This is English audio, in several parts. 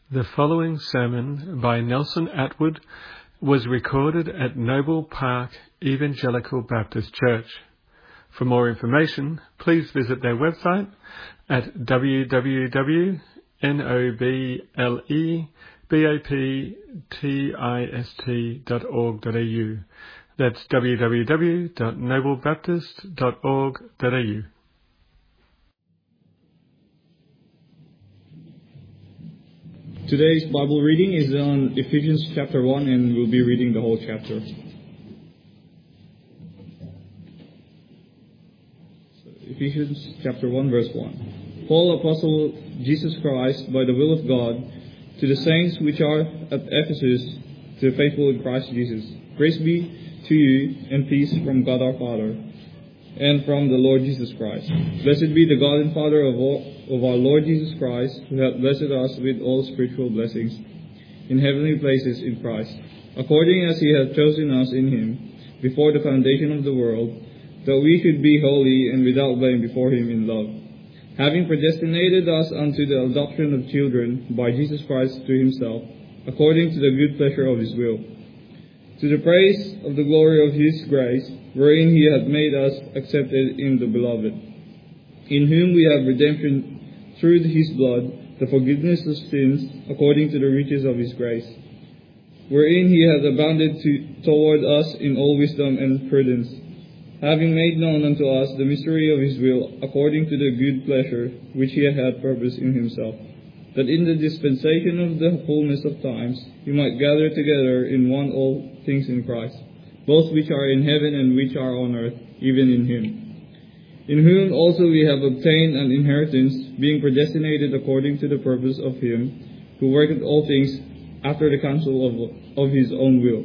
The following sermon by Nelson Atwood was recorded at Noble Park Evangelical Baptist Church. For more information, please visit their website at www.noblebaptist.org.au. That's www.noblebaptist.org.au. Today's Bible reading is on Ephesians chapter 1, and we'll be reading the whole chapter. So, Ephesians chapter 1, verse 1. Paul, apostle Jesus Christ, by the will of God, to the saints which are at Ephesus, to the faithful in Christ Jesus. Grace be to you and peace from God our Father and from the Lord Jesus Christ. Blessed be the God and Father of our Lord Jesus Christ, who hath blessed us with all spiritual blessings in heavenly places in Christ, according as he hath chosen us in him before the foundation of the world, that we should be holy and without blame before him in love, having predestinated us unto the adoption of children by Jesus Christ to himself, according to the good pleasure of his will, to the praise of the glory of his grace, wherein he hath made us accepted in the Beloved, in whom we have redemption through his blood, the forgiveness of sins, according to the riches of his grace, wherein he hath abounded toward us in all wisdom and prudence, having made known unto us the mystery of his will, according to the good pleasure which he had purposed in himself, that in the dispensation of the fullness of times he might gather together in one all things in Christ, both which are in heaven and which are on earth, even in him, in whom also we have obtained an inheritance, being predestinated according to the purpose of him who worketh all things after the counsel of his own will,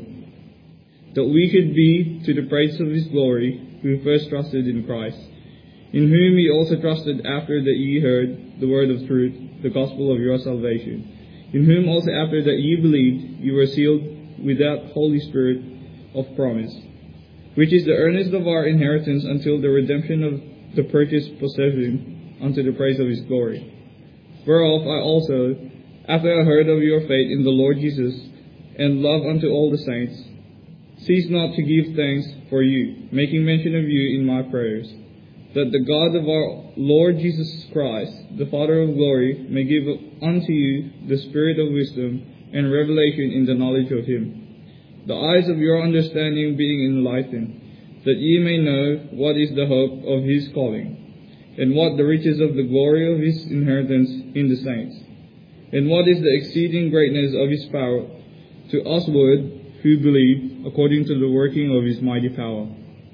that we should be to the praise of his glory, who first trusted in Christ, in whom ye also trusted after that ye heard the word of truth, the gospel of your salvation, in whom also after that ye believed, ye were sealed with that Holy Spirit of promise, which is the earnest of our inheritance until the redemption of the purchased possession, unto the praise of his glory. Whereof I also, after I heard of your faith in the Lord Jesus, and love unto all the saints, cease not to give thanks for you, making mention of you in my prayers, that the God of our Lord Jesus Christ, the Father of glory, may give unto you the spirit of wisdom and revelation in the knowledge of him, the eyes of your understanding being enlightened, that ye may know what is the hope of his calling, and what the riches of the glory of his inheritance in the saints, and what is the exceeding greatness of his power to usward who believe, according to the working of his mighty power,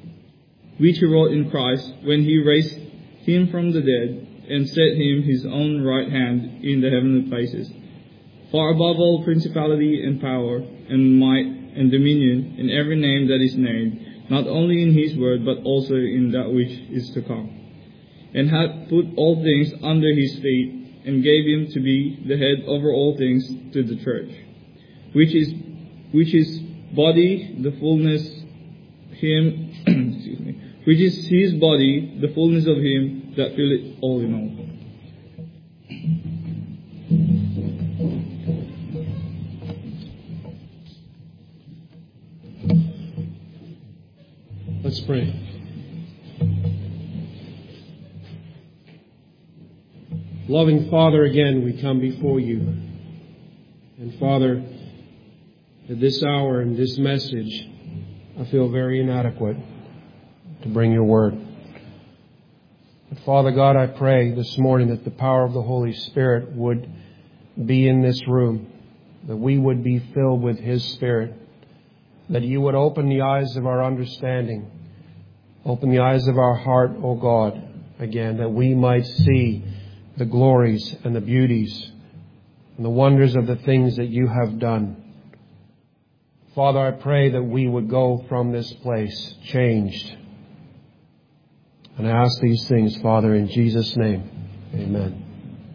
which he wrought in Christ when he raised him from the dead, and set him his own right hand in the heavenly places, far above all principality and power and might and dominion, in every name that is named, not only in his word, but also in that which is to come, and hath put all things under his feet, and gave him to be the head over all things to the church, which is body, the fullness him which is his body, the fullness of him that filleth all in all. Let's pray. Loving Father, again we come before you. And Father, at this hour and this message, I feel very inadequate to bring your word. But Father God, I pray this morning that the power of the Holy Spirit would be in this room, that we would be filled with his Spirit, that you would open the eyes of our understanding, open the eyes of our heart, O God, again, that we might see the glories and the beauties and the wonders of the things that you have done. Father, I pray that we would go from this place changed. And I ask these things, Father, in Jesus' name. Amen.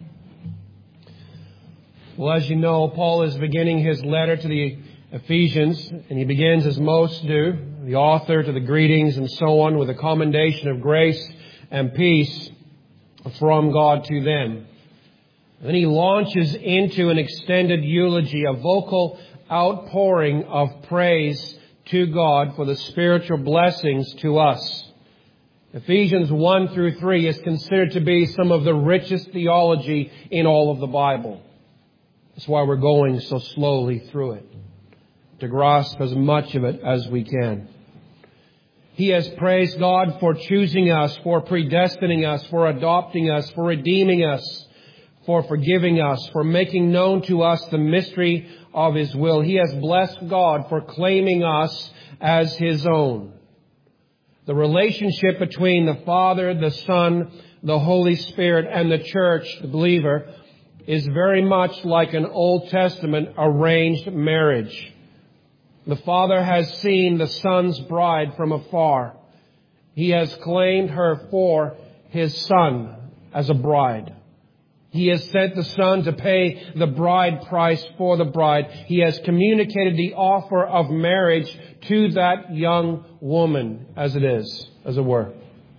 Well, as you know, Paul is beginning his letter to the Ephesians, and he begins as most do, the author to the greetings and so on, with a commendation of grace and peace from God to them. Then he launches into an extended eulogy, a vocal outpouring of praise to God for the spiritual blessings to us. Ephesians 1 through 3 is considered to be some of the richest theology in all of the Bible. That's why we're going so slowly through it, to grasp as much of it as we can. He has praised God for choosing us, for predestining us, for adopting us, for redeeming us, for forgiving us, for making known to us the mystery of His will. He has blessed God for claiming us as His own. The relationship between the Father, the Son, the Holy Spirit, and the church, the believer, is very much like an Old Testament arranged marriage. The Father has seen the Son's bride from afar. He has claimed her for His Son as a bride. He has sent the Son to pay the bride price for the bride. He has communicated the offer of marriage to that young woman, as it were.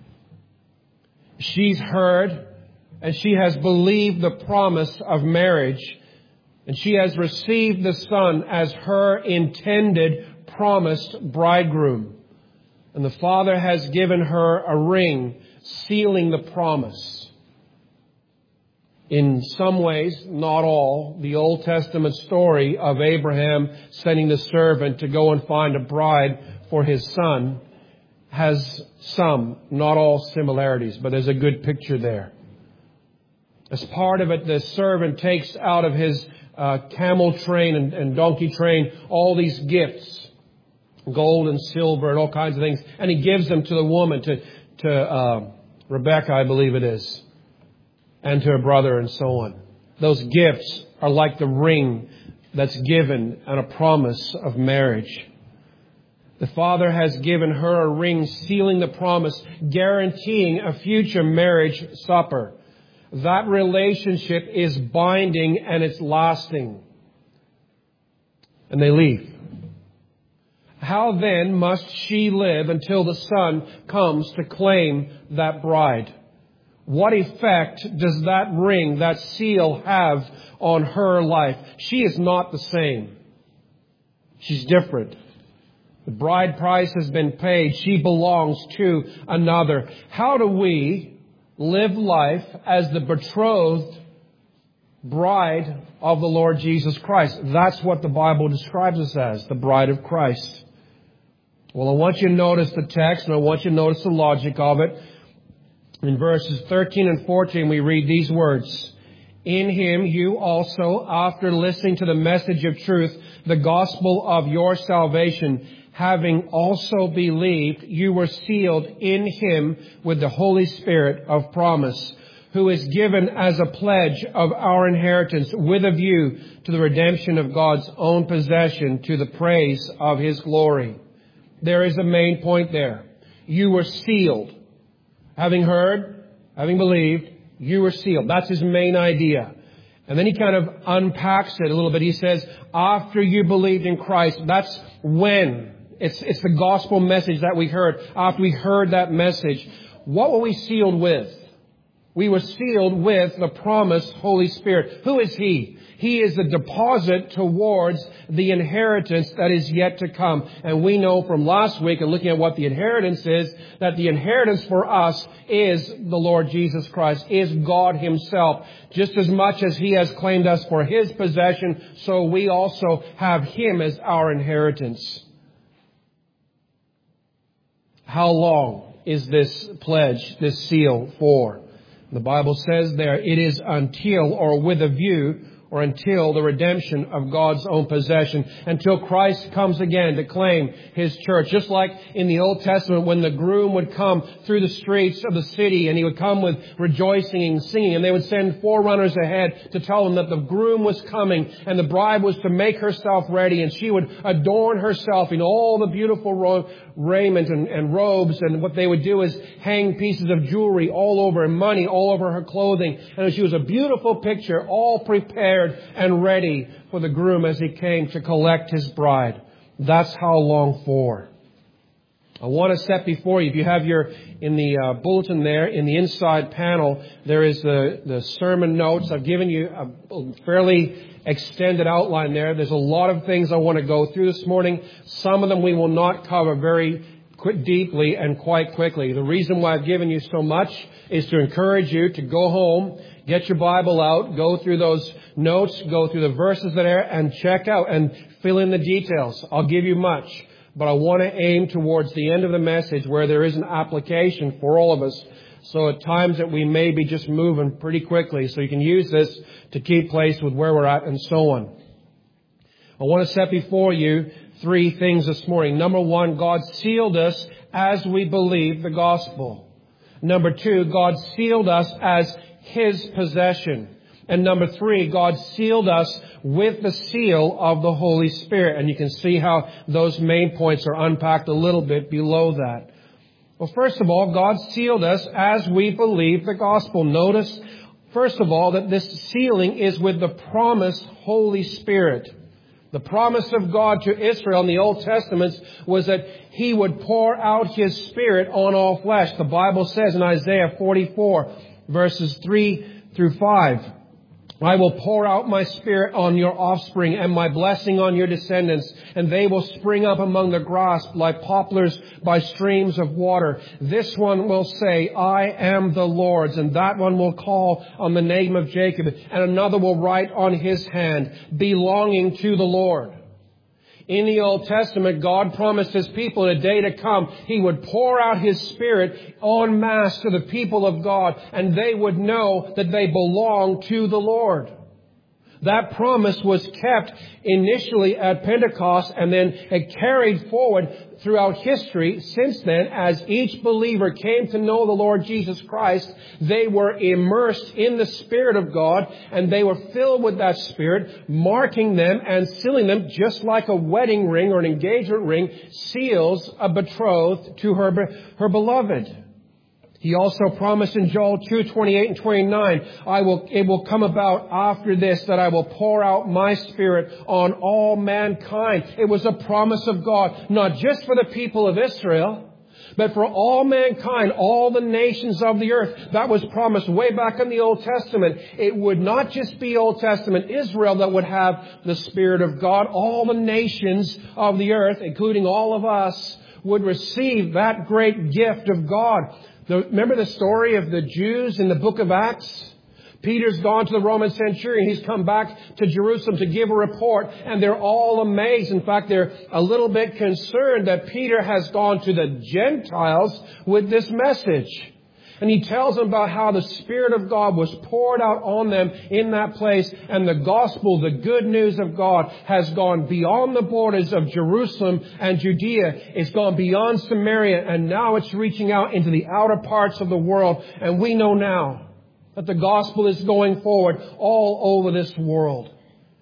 She's heard and she has believed the promise of marriage, and she has received the Son as her intended promised bridegroom. And the Father has given her a ring sealing the promise. In some ways, not all, the Old Testament story of Abraham sending the servant to go and find a bride for his son has some, not all, similarities, but there's a good picture there. As part of it, the servant takes out of his camel train and donkey train all these gifts, gold and silver and all kinds of things, and he gives them to the woman, to Rebecca, I believe it is, and to her brother and so on. Those gifts are like the ring that's given and a promise of marriage. The Father has given her a ring sealing the promise, guaranteeing a future marriage supper. That relationship is binding and it's lasting. And they leave. How then must she live until the Son comes to claim that bride? What effect does that ring, that seal have on her life? She is not the same. She's different. The bride price has been paid. She belongs to another. How do we live life as the betrothed bride of the Lord Jesus Christ? That's what the Bible describes us as, the bride of Christ. Well, I want you to notice the text, and I want you to notice the logic of it. In verses 13 and 14, we read these words. In Him you also, after listening to the message of truth, the gospel of your salvation, having also believed, you were sealed in Him with the Holy Spirit of promise, who is given as a pledge of our inheritance with a view to the redemption of God's own possession, to the praise of His glory. There is a main point there. You were sealed. Having heard, having believed, you were sealed. That's his main idea. And then he kind of unpacks it a little bit. He says, after you believed in Christ, that's when. It's the gospel message that we heard. After we heard that message, what were we sealed with? We were sealed with the promised Holy Spirit. Who is He? He is the deposit towards the inheritance that is yet to come. And we know from last week and looking at what the inheritance is, that the inheritance for us is the Lord Jesus Christ, is God Himself. Just as much as He has claimed us for His possession, so we also have Him as our inheritance. How long is this pledge, this seal for? The Bible says there, it is until, or with a view, or until the redemption of God's own possession, until Christ comes again to claim His church. Just like in the Old Testament, when the groom would come through the streets of the city, and he would come with rejoicing and singing, and they would send forerunners ahead to tell them that the groom was coming, and the bride was to make herself ready, and she would adorn herself in all the beautiful raiment and robes, and what they would do is hang pieces of jewelry all over, and money all over her clothing, and she was a beautiful picture, all prepared and ready for the groom as he came to collect his bride. That's how long for. I want to set before you, if you have in the bulletin there, in the inside panel, there is the sermon notes. I've given you a fairly extended outline there. There's a lot of things I want to go through this morning. Some of them we will not cover very deeply and quite quickly. The reason why I've given you so much is to encourage you to go home, get your Bible out, go through those notes, go through the verses that are, and check out and fill in the details. I'll give you much. But I want to aim towards the end of the message where there is an application for all of us. So at times that we may be just moving pretty quickly. So you can use this to keep pace with where we're at and so on. I want to set before you 3 things this morning. Number 1, God sealed us as we believe the gospel. Number 2, God sealed us as His possession. And number 3, God sealed us with the seal of the Holy Spirit. And you can see how those main points are unpacked a little bit below that. Well, first of all, God sealed us as we believe the gospel. Notice, first of all, that this sealing is with the promised Holy Spirit. The promise of God to Israel in the Old Testament was that He would pour out His Spirit on all flesh. The Bible says in Isaiah 44, verses 3 through 5, I will pour out my Spirit on your offspring and my blessing on your descendants, and they will spring up among the grass like poplars by streams of water. This one will say, I am the Lord's, and that one will call on the name of Jacob, and another will write on his hand, belonging to the Lord. In the Old Testament, God promised His people in a day to come, He would pour out His Spirit en masse to the people of God, and they would know that they belong to the Lord. That promise was kept initially at Pentecost, and then it carried forward throughout history since then. As each believer came to know the Lord Jesus Christ, they were immersed in the Spirit of God, and they were filled with that Spirit, marking them and sealing them just like a wedding ring or an engagement ring seals a betrothed to her beloved. He also promised in Joel 2:28 and 29, it will come about after this that I will pour out my Spirit on all mankind. It was a promise of God, not just for the people of Israel, but for all mankind, all the nations of the earth. That was promised way back in the Old Testament. It would not just be Old Testament Israel that would have the Spirit of God. All the nations of the earth, including all of us, would receive that great gift of God. Remember the story of the Jews in the book of Acts? Peter's gone to the Roman centurion. He's come back to Jerusalem to give a report, and they're all amazed. In fact, they're a little bit concerned that Peter has gone to the Gentiles with this message. And he tells them about how the Spirit of God was poured out on them in that place. And the gospel, the good news of God, has gone beyond the borders of Jerusalem and Judea. It's gone beyond Samaria. And now it's reaching out into the outer parts of the world. And we know now that the gospel is going forward all over this world.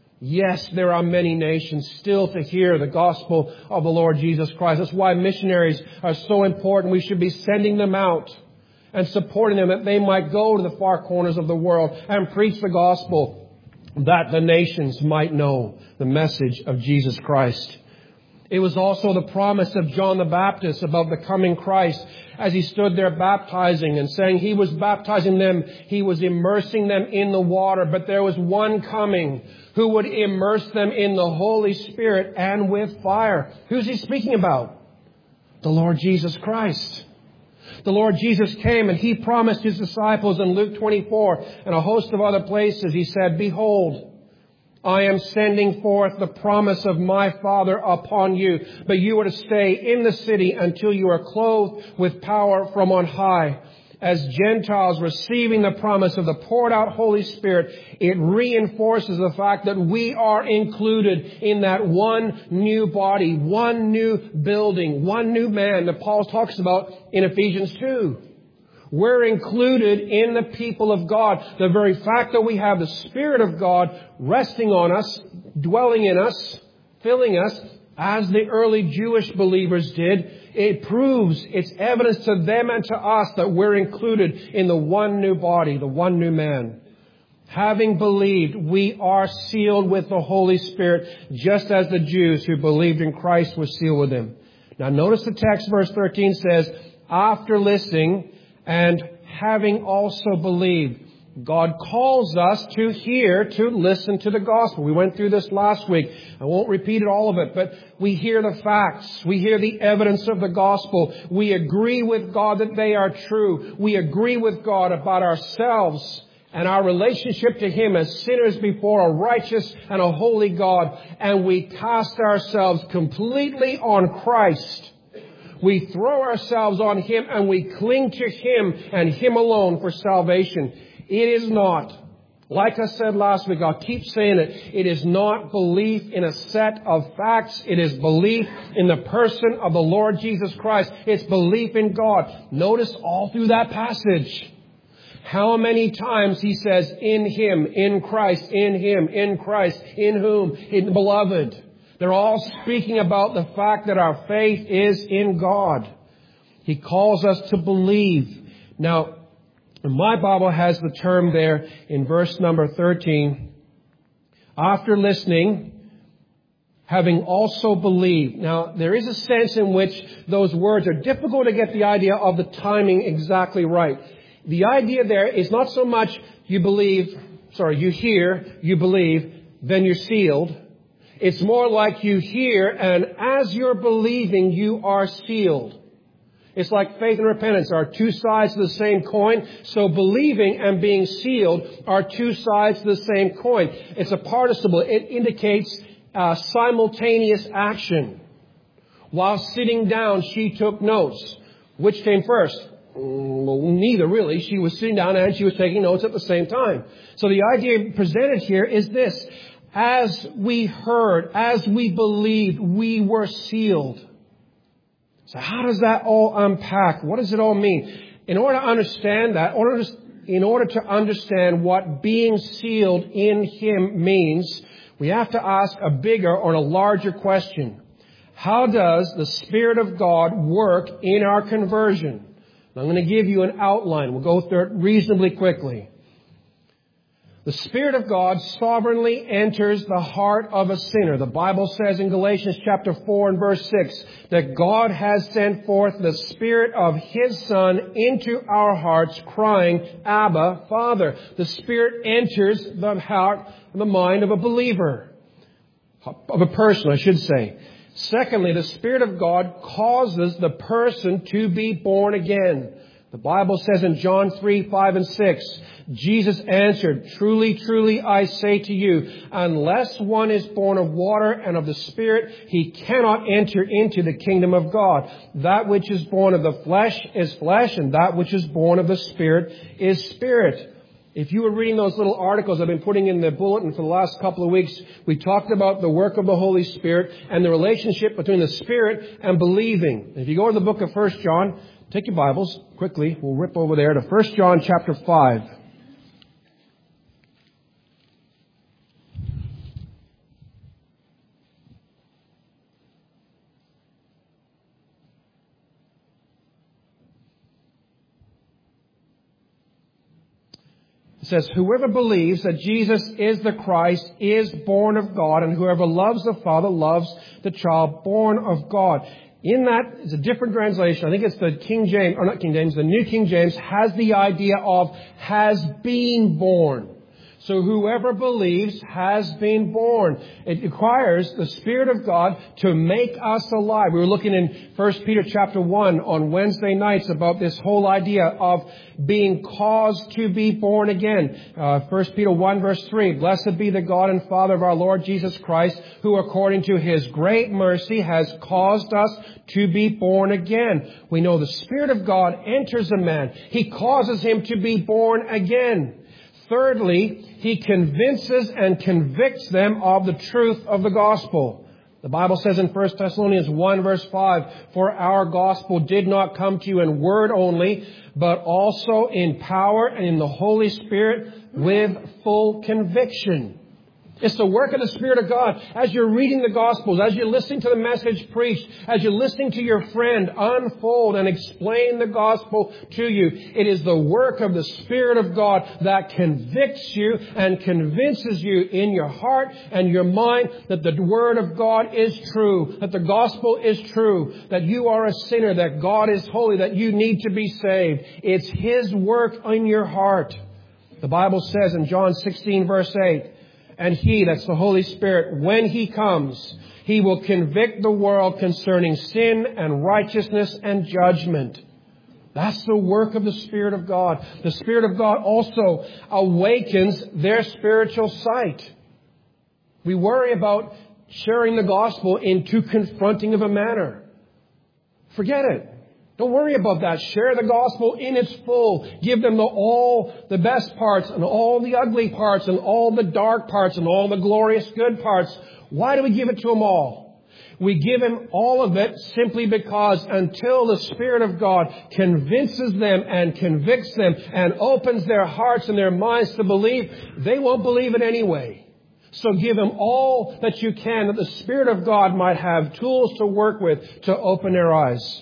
Yes, there are many nations still to hear the gospel of the Lord Jesus Christ. That's why missionaries are so important. We should be sending them out and supporting them that they might go to the far corners of the world and preach the gospel, that the nations might know the message of Jesus Christ. It was also the promise of John the Baptist about the coming Christ as he stood there baptizing and saying he was baptizing them, he was immersing them in the water, but there was one coming who would immerse them in the Holy Spirit and with fire. Who's he speaking about? The Lord Jesus Christ. The Lord Jesus came and He promised His disciples in Luke 24 and a host of other places. He said, behold, I am sending forth the promise of my Father upon you, but you are to stay in the city until you are clothed with power from on high. As Gentiles receiving the promise of the poured out Holy Spirit, it reinforces the fact that we are included in that one new body, one new building, one new man that Paul talks about in Ephesians 2. We're included in the people of God. The very fact that we have the Spirit of God resting on us, dwelling in us, filling us, as the early Jewish believers did, it proves, it's evidence to them and to us that we're included in the one new body, the one new man. Having believed, we are sealed with the Holy Spirit, just as the Jews who believed in Christ were sealed with Him. Now notice the text, verse 13 says, after listening and having also believed. God calls us to hear, to listen to the gospel. We went through this last week. I won't repeat it all of it, but we hear the facts. We hear the evidence of the gospel. We agree with God that they are true. We agree with God about ourselves and our relationship to Him as sinners before a righteous and a holy God. And we cast ourselves completely on Christ. We throw ourselves on Him and we cling to Him and Him alone for salvation. It is not, like I said last week, I'll keep saying it, it is not belief in a set of facts. It is belief in the person of the Lord Jesus Christ. It's belief in God. Notice all through that passage how many times he says, in Him, in Christ, in Him, in Christ, in whom, in the beloved. They're all speaking about the fact that our faith is in God. He calls us to believe. Now, my Bible has the term there in verse number 13. After listening, having also believed. Now, there is a sense in which those words are difficult to get the idea of the timing exactly right. The idea there is not so much you hear, you believe, then you're sealed. It's more like you hear, and as you're believing, you are sealed. It's like faith and repentance are two sides of the same coin. So believing and being sealed are two sides of the same coin. It's a participle. It indicates simultaneous action. While sitting down, she took notes. Which came first? Well, neither really. She was sitting down and she was taking notes at the same time. So the idea presented here is this. As we heard, as we believed, we were sealed. So how does that all unpack? What does it all mean? In order to understand that, in order to understand what being sealed in Him means, we have to ask a bigger or a larger question. How does the Spirit of God work in our conversion? I'm going to give you an outline. We'll go through it reasonably quickly. The Spirit of God sovereignly enters the heart of a sinner. The Bible says in Galatians chapter 4 and verse 6 that God has sent forth the Spirit of His Son into our hearts, crying, Abba, Father. The Spirit enters the heart, the mind of a believer, of a person, I should say. Secondly, the Spirit of God causes the person to be born again. The Bible says in John 3, 5 and 6, Jesus answered, Truly, truly, I say to you, unless one is born of water and of the Spirit, he cannot enter into the kingdom of God. That which is born of the flesh is flesh, and that which is born of the Spirit is spirit. If you were reading those little articles I've been putting in the bulletin for the last couple of weeks, we talked about the work of the Holy Spirit and the relationship between the Spirit and believing. If you go to the book of 1 John, take your Bibles quickly. We'll rip over there to 1 John chapter 5. It says, whoever believes that Jesus is the Christ is born of God, and whoever loves the Father loves the child born of God. In that, it's a different translation. I think it's the King James, or not King James, the New King James has the idea of has been born. So whoever believes has been born. It requires the Spirit of God to make us alive. We were looking in 1 Peter chapter 1 on Wednesday nights about this whole idea of being caused to be born again. 1 Peter 1 verse 3, Blessed be the God and Father of our Lord Jesus Christ, who according to His great mercy has caused us to be born again. We know the Spirit of God enters a man. He causes him to be born again. Thirdly, He convinces and convicts them of the truth of the gospel. The Bible says in 1 Thessalonians 1 verse 5, For our gospel did not come to you in word only, but also in power and in the Holy Spirit with full conviction. It's the work of the Spirit of God. As you're reading the Gospels, as you're listening to the message preached, as you're listening to your friend unfold and explain the Gospel to you, it is the work of the Spirit of God that convicts you and convinces you in your heart and your mind that the Word of God is true, that the Gospel is true, that you are a sinner, that God is holy, that you need to be saved. It's His work in your heart. The Bible says in John 16 verse 8, and He, that's the Holy Spirit, when He comes, He will convict the world concerning sin and righteousness and judgment. That's the work of the Spirit of God. The Spirit of God also awakens their spiritual sight. We worry about sharing the gospel in too confronting of a manner. Forget it. Don't worry about that. Share the gospel in its full. Give them all the best parts and all the ugly parts and all the dark parts and all the glorious good parts. Why do we give it to them all? We give them all of it simply because until the Spirit of God convinces them and convicts them and opens their hearts and their minds to believe, they won't believe it anyway. So give them all that you can, that the Spirit of God might have tools to work with to open their eyes.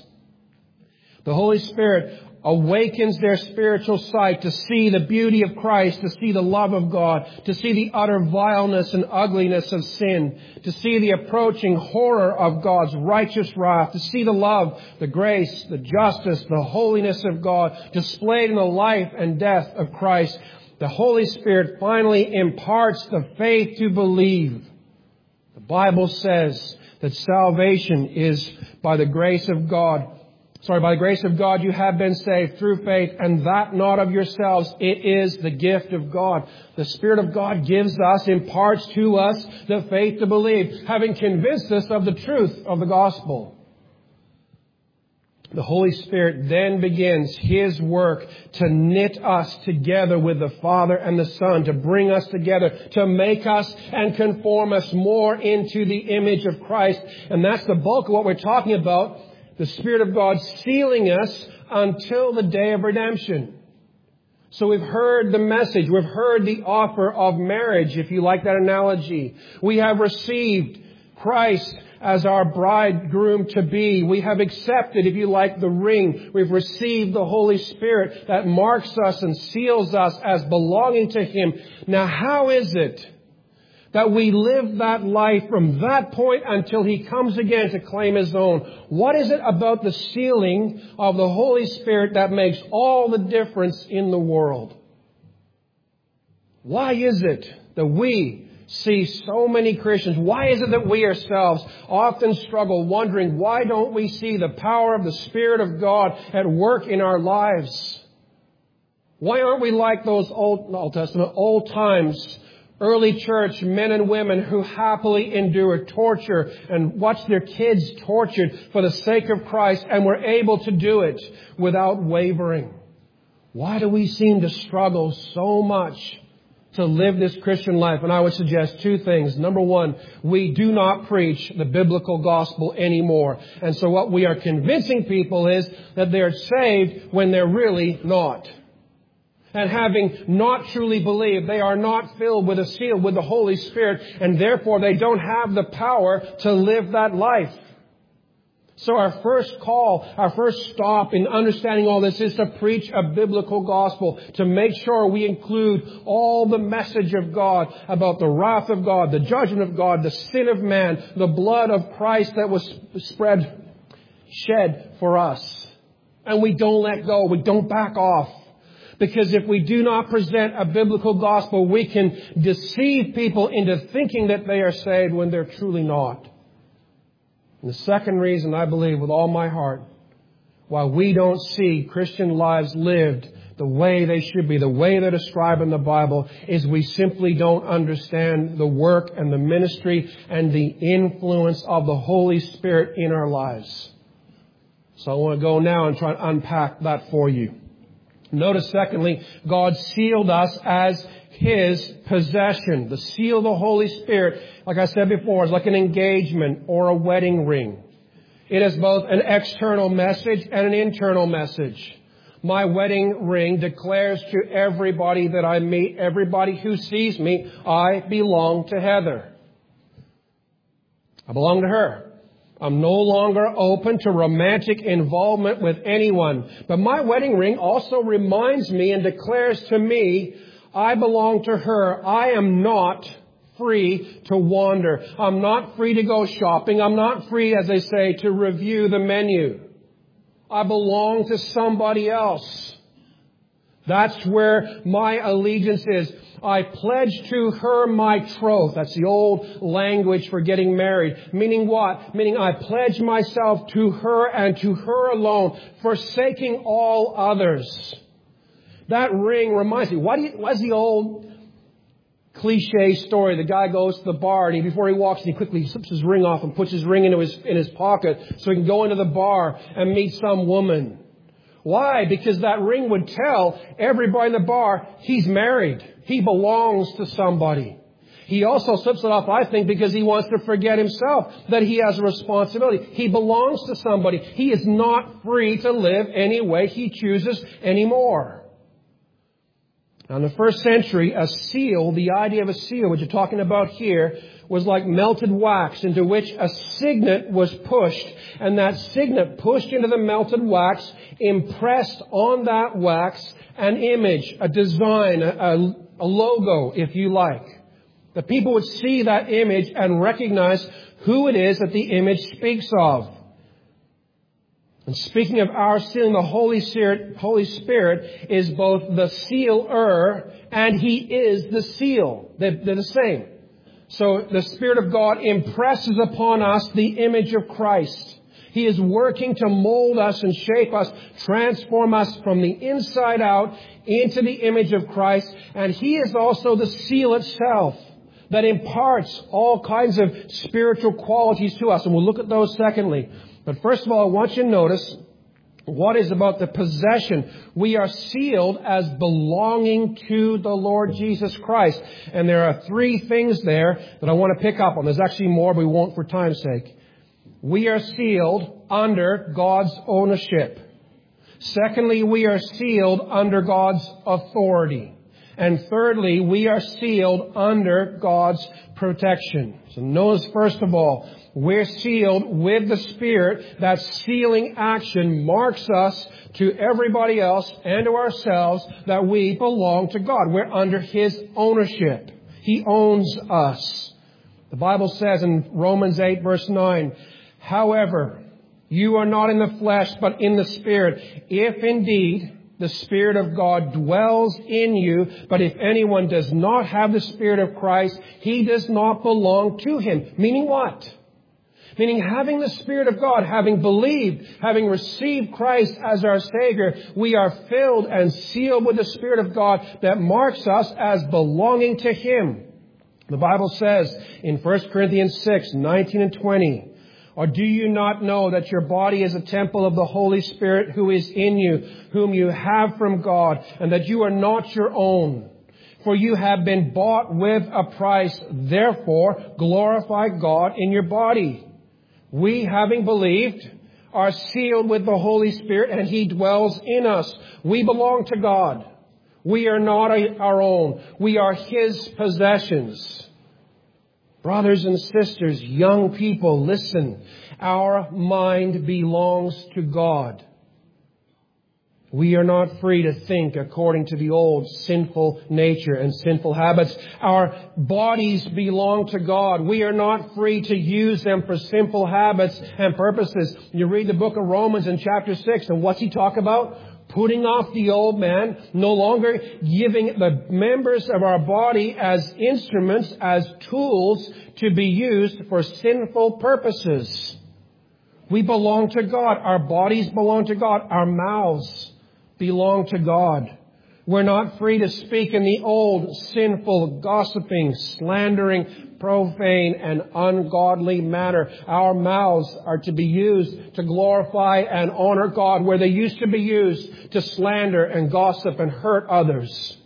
The Holy Spirit awakens their spiritual sight to see the beauty of Christ, to see the love of God, to see the utter vileness and ugliness of sin, to see the approaching horror of God's righteous wrath, to see the love, the grace, the justice, the holiness of God displayed in the life and death of Christ. The Holy Spirit finally imparts the faith to believe. The Bible says that salvation is by the grace of God. By the grace of God you have been saved through faith, and that not of yourselves. It is the gift of God. The Spirit of God gives us, imparts to us the faith to believe, having convinced us of the truth of the gospel. The Holy Spirit then begins His work to knit us together with the Father and the Son, to bring us together, to make us and conform us more into the image of Christ. And that's the bulk of what we're talking about. The Spirit of God sealing us until the day of redemption. So we've heard the message. We've heard the offer of marriage, if you like that analogy. We have received Christ as our bridegroom to be. We have accepted, if you like, the ring. We've received the Holy Spirit that marks us and seals us as belonging to Him. Now, how is it that we live that life from that point until He comes again to claim His own? What is it about the sealing of the Holy Spirit that makes all the difference in the world? Why is it that we see so many Christians? Why is it that we ourselves often struggle wondering, why don't we see the power of the Spirit of God at work in our lives? Why aren't we like those Old Testament, old times, early church men and women who happily endured torture and watched their kids tortured for the sake of Christ and were able to do it without wavering? Why do we seem to struggle so much to live this Christian life? And I would suggest two things. Number one, we do not preach the biblical gospel anymore. And so what we are convincing people is that they're saved when they're really not. And having not truly believed, they are not filled with a seal, with the Holy Spirit, and therefore they don't have the power to live that life. So our first call, our first stop in understanding all this is to preach a biblical gospel, to make sure we include all the message of God about the wrath of God, the judgment of God, the sin of man, the blood of Christ that was shed for us. And we don't let go. We don't back off. Because if we do not present a biblical gospel, we can deceive people into thinking that they are saved when they're truly not. And the second reason, I believe with all my heart, why we don't see Christian lives lived the way they should be, the way they're described in the Bible, is we simply don't understand the work and the ministry and the influence of the Holy Spirit in our lives. So I want to go now and try to unpack that for you. Notice, secondly, God sealed us as His possession. The seal of the Holy Spirit, like I said before, is like an engagement or a wedding ring. It is both an external message and an internal message. My wedding ring declares to everybody that I meet, everybody who sees me, I belong to Heather. I belong to her. I'm no longer open to romantic involvement with anyone. But my wedding ring also reminds me and declares to me, I belong to her. I am not free to wander. I'm not free to go shopping. I'm not free, as they say, to review the menu. I belong to somebody else. That's where my allegiance is. I pledge to her my troth. That's the old language for getting married. Meaning what? Meaning I pledge myself to her and to her alone, forsaking all others. That ring reminds me, what's the old cliche story? The guy goes to the bar and before he walks, he quickly slips his ring off and puts his ring in his pocket so he can go into the bar and meet some woman. Why? Because that ring would tell everybody in the bar he's married. He belongs to somebody. He also slips it off, I think, because he wants to forget himself that he has a responsibility. He belongs to somebody. He is not free to live any way he chooses anymore. Now, in the first century, a seal, the idea of a seal, which you're talking about here, was like melted wax into which a signet was pushed. And that signet pushed into the melted wax, impressed on that wax an image, a design, a logo, if you like. The people would see that image and recognize who it is that the image speaks of. And speaking of our sealing, the Holy Spirit is both the sealer and He is the seal. They're the same. So the Spirit of God impresses upon us the image of Christ. He is working to mold us and shape us, transform us from the inside out into the image of Christ. And He is also the seal itself that imparts all kinds of spiritual qualities to us. And we'll look at those secondly. But first of all, I want you to notice what is about the possession. We are sealed as belonging to the Lord Jesus Christ. And there are three things there that I want to pick up on. There's actually more, but we won't for time's sake. We are sealed under God's ownership. Secondly, we are sealed under God's authority. And thirdly, we are sealed under God's protection. So notice first of all, we're sealed with the Spirit. That sealing action marks us to everybody else and to ourselves that we belong to God. We're under His ownership. He owns us. The Bible says in Romans 8 verse 9, however, you are not in the flesh, but in the Spirit, if indeed the Spirit of God dwells in you. But if anyone does not have the Spirit of Christ, he does not belong to Him. Meaning what? Meaning having the Spirit of God, having believed, having received Christ as our Savior, we are filled and sealed with the Spirit of God that marks us as belonging to Him. The Bible says in 1 Corinthians 6, 19 and 20, or do you not know that your body is a temple of the Holy Spirit who is in you, whom you have from God, and that you are not your own? For you have been bought with a price. Therefore, glorify God in your body. We, having believed, are sealed with the Holy Spirit, and He dwells in us. We belong to God. We are not our own. We are His possessions. Brothers and sisters, young people, listen. Our mind belongs to God. We are not free to think according to the old sinful nature and sinful habits. Our bodies belong to God. We are not free to use them for sinful habits and purposes. You read the book of Romans in chapter 6, and what's he talk about? Putting off the old man, no longer giving the members of our body as instruments, as tools to be used for sinful purposes. We belong to God. Our bodies belong to God. Our mouths belong to God. We're not free to speak in the old sinful, gossiping, slandering, profane, and ungodly manner. Our mouths are to be used to glorify and honor God, where they used to be used to slander and gossip and hurt others.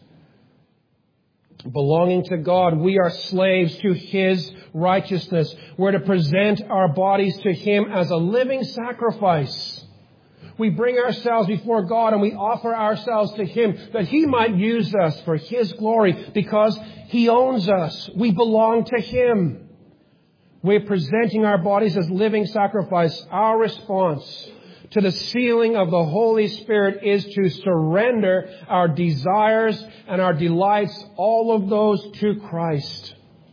Belonging to God, we are slaves to His righteousness. We're to present our bodies to Him as a living sacrifice. We bring ourselves before God and we offer ourselves to Him that He might use us for His glory because He owns us. We belong to Him. We're presenting our bodies as living sacrifice. Our response to the sealing of the Holy Spirit is to surrender our desires and our delights, all of those to Christ.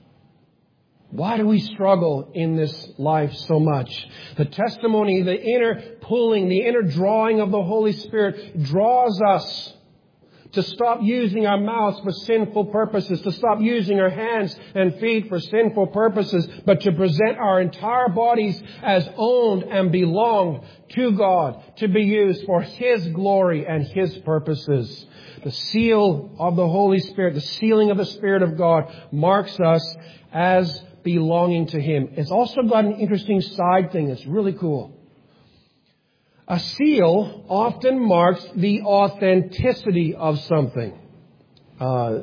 Why do we struggle in this life so much? The testimony, the inner pulling, the inner drawing of the Holy Spirit draws us to stop using our mouths for sinful purposes, to stop using our hands and feet for sinful purposes, but to present our entire bodies as owned and belonged to God, to be used for His glory and His purposes. The seal of the Holy Spirit, the sealing of the Spirit of God, marks us as belonging to Him. It's also got an interesting side thing that's really cool. A seal often marks the authenticity of something. I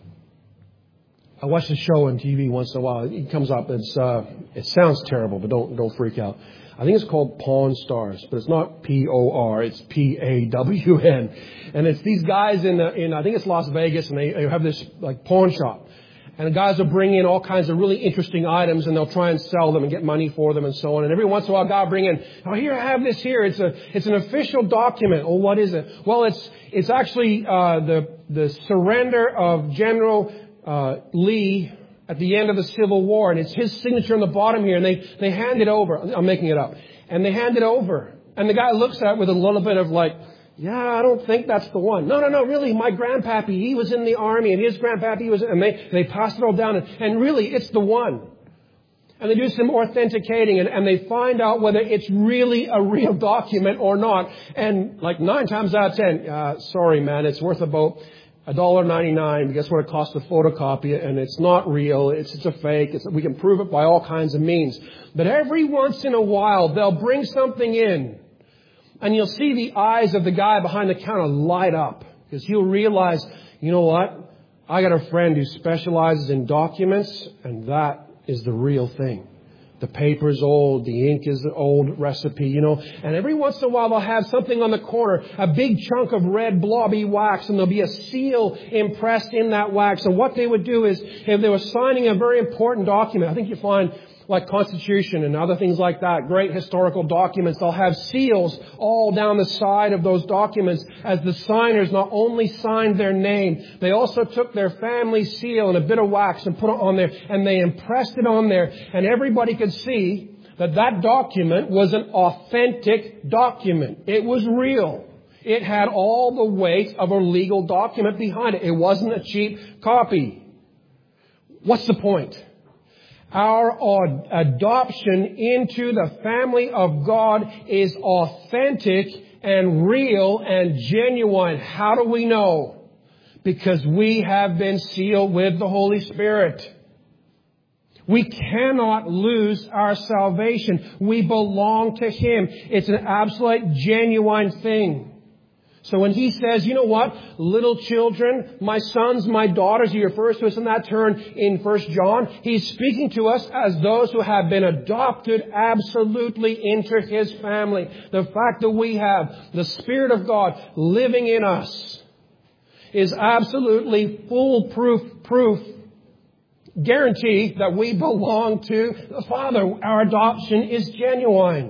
watch a show on TV once in a while. It comes up. It sounds terrible, but don't freak out. I think it's called Pawn Stars, but it's not P-O-R. It's P-A-W-N. And it's these guys in I think it's Las Vegas, and they have this like pawn shop. And the guys will bring in all kinds of really interesting items, and they'll try and sell them and get money for them and so on. And every once in a while, a guy will bring in, oh, here, I have this here. It's an official document. Oh, what is it? Well, it's actually the surrender of General Lee at the end of the Civil War, and it's his signature on the bottom here. And they hand it over. I'm making it up. And they hand it over, and the guy looks at it with a little bit of like, yeah, I don't think that's the one. No, really, my grandpappy, he was in the army, and his grandpappy was, and they passed it all down, and really, it's the one. And they do some authenticating, and they find out whether it's really a real document or not. And like 9 times out of 10, sorry, man, it's worth about $1.99. Guess what it costs to photocopy it? And it's not real. It's a fake. We can prove it by all kinds of means. But every once in a while, they'll bring something in. And you'll see the eyes of the guy behind the counter light up. Because he'll realize, you know what? I got a friend who specializes in documents, and that is the real thing. The paper's old, the ink is the old recipe, you know. And every once in a while they'll have something on the corner, a big chunk of red blobby wax, and there'll be a seal impressed in that wax. And what they would do is, if they were signing a very important document, I think you find like Constitution and other things like that, great historical documents, they'll have seals all down the side of those documents as the signers not only signed their name, they also took their family seal and a bit of wax and put it on there, and they impressed it on there, and everybody could see that that document was an authentic document. It was real. It had all the weight of a legal document behind it. It wasn't a cheap copy. What's the point? Our adoption into the family of God is authentic and real and genuine. How do we know? Because we have been sealed with the Holy Spirit. We cannot lose our salvation. We belong to Him. It's an absolute genuine thing. So when He says, you know what, little children, my sons, my daughters, He refers to us in that term in 1 John. He's speaking to us as those who have been adopted absolutely into His family. The fact that we have the Spirit of God living in us is absolutely foolproof proof, guarantee that we belong to the Father. Our adoption is genuine.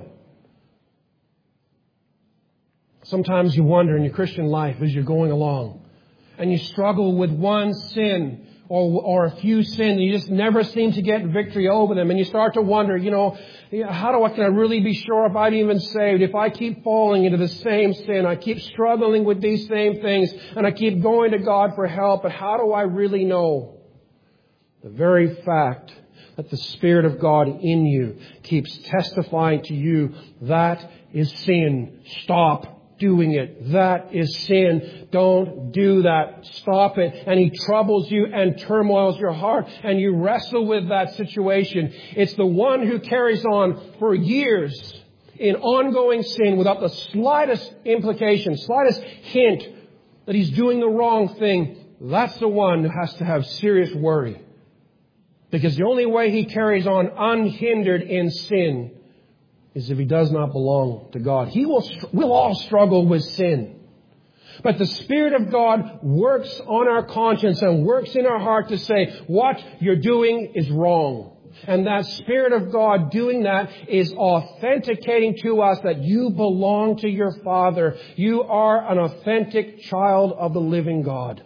Sometimes you wonder in your Christian life as you're going along and you struggle with one sin or a few sins and you just never seem to get victory over them. And you start to wonder, can I really be sure if I'm even saved? If I keep falling into the same sin, I keep struggling with these same things and I keep going to God for help. But how do I really know? The very fact that the Spirit of God in you keeps testifying to you, that is sin. Stop doing it. That is sin. Don't do that. Stop it. And He troubles you and turmoils your heart and you wrestle with that situation. It's the one who carries on for years in ongoing sin without the slightest implication, slightest hint that he's doing the wrong thing. That's the one who has to have serious worry. Because the only way he carries on unhindered in sin is if he does not belong to God. We'll all struggle with sin. But the Spirit of God works on our conscience and works in our heart to say, what you're doing is wrong. And that Spirit of God doing that is authenticating to us that you belong to your Father. You are an authentic child of the living God.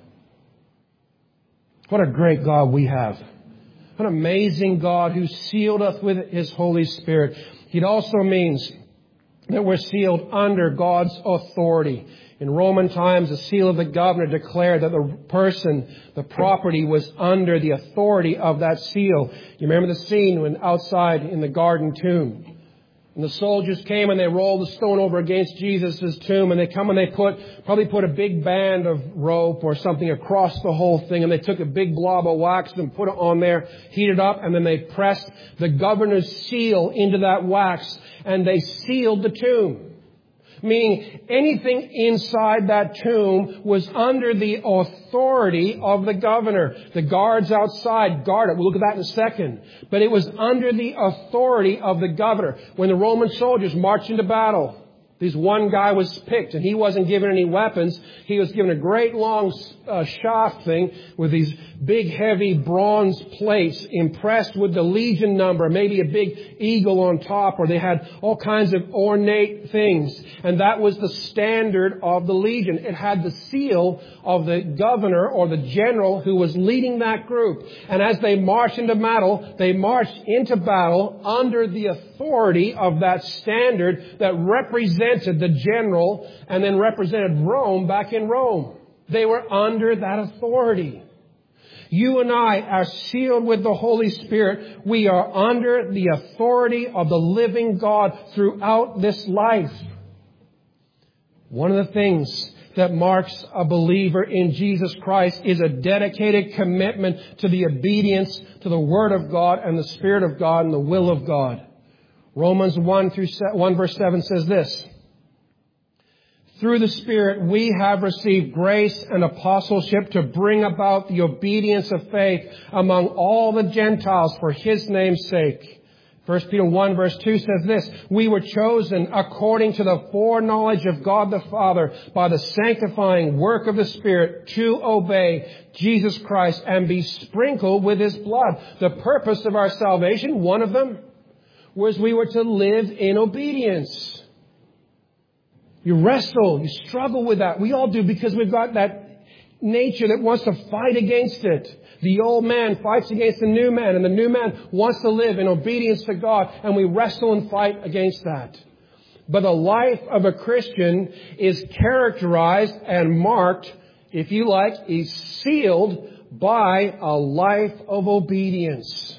What a great God we have. What an amazing God who sealed us with His Holy Spirit. It also means that we're sealed under God's authority. In Roman times, the seal of the governor declared that the property was under the authority of that seal. You remember the scene when outside in the garden tomb. And the soldiers came and they rolled the stone over against Jesus' tomb, and they come and they probably put a big band of rope or something across the whole thing, and they took a big blob of wax and put it on there, heated up, and then they pressed the governor's seal into that wax, and they sealed the tomb. Meaning anything inside that tomb was under the authority of the governor. The guards outside guard it. We'll look at that in a second. But it was under the authority of the governor. When the Roman soldiers marched into battle, this one guy was picked, and he wasn't given any weapons. He was given a great long shaft thing with these big heavy bronze plates impressed with the legion number, maybe a big eagle on top, or they had all kinds of ornate things. And that was the standard of the legion. It had the seal of the governor or the general who was leading that group. And as they marched into battle, they marched into battle under the authority of that standard that represented the general and then represented Rome back in Rome. They were under that authority. You and I are sealed with the Holy Spirit. We are under the authority of the living God throughout this life. One of the things that marks a believer in Jesus Christ is a dedicated commitment to the obedience to the Word of God and the Spirit of God and the will of God. Romans 1 verse 7 says this: through the Spirit we have received grace and apostleship to bring about the obedience of faith among all the Gentiles for His name's sake. 1 Peter 1 verse 2 says this: we were chosen according to the foreknowledge of God the Father by the sanctifying work of the Spirit to obey Jesus Christ and be sprinkled with His blood. The purpose of our salvation, one of them, was we were to live in obedience. You wrestle, you struggle with that. We all do, because we've got that nature that wants to fight against it. The old man fights against the new man, and the new man wants to live in obedience to God, and we wrestle and fight against that. But the life of a Christian is characterized and marked, if you like, is sealed by a life of obedience.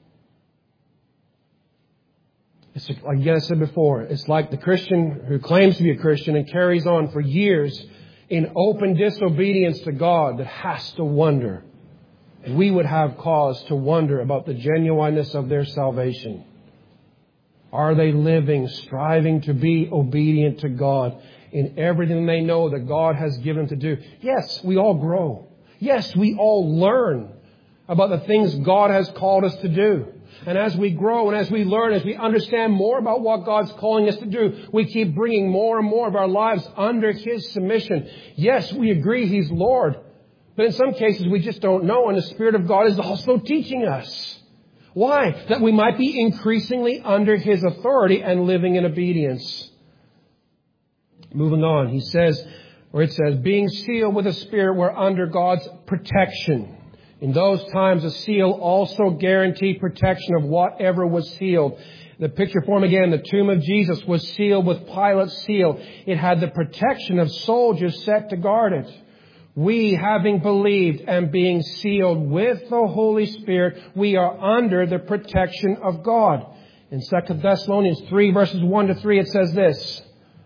It's like I said before, it's like the Christian who claims to be a Christian and carries on for years in open disobedience to God that has to wonder. We would have cause to wonder about the genuineness of their salvation. Are they living, striving to be obedient to God in everything they know that God has given them to do? Yes, we all grow. Yes, we all learn about the things God has called us to do. And as we grow and as we learn, as we understand more about what God's calling us to do, we keep bringing more and more of our lives under His submission. Yes, we agree He's Lord. But in some cases we just don't know, and the Spirit of God is also teaching us. Why? That we might be increasingly under His authority and living in obedience. Moving on, it says, being sealed with the Spirit, we're under God's protection. In those times, a seal also guaranteed protection of whatever was sealed. The picture form again, the tomb of Jesus was sealed with Pilate's seal. It had the protection of soldiers set to guard it. We, having believed and being sealed with the Holy Spirit, we are under the protection of God. In 2 Thessalonians 3 verses 1 to 3, it says this: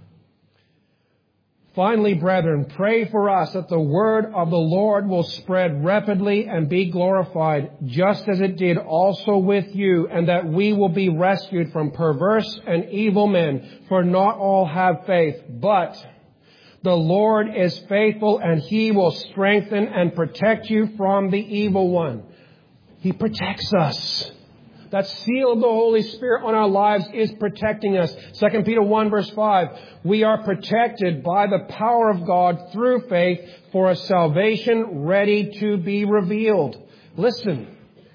finally, brethren, pray for us that the word of the Lord will spread rapidly and be glorified, just as it did also with you, and that we will be rescued from perverse and evil men. For not all have faith, but the Lord is faithful, and He will strengthen and protect you from the evil one. He protects us. That seal of the Holy Spirit on our lives is protecting us. 2 Peter 1 verse 5. We are protected by the power of God through faith for a salvation ready to be revealed. Listen.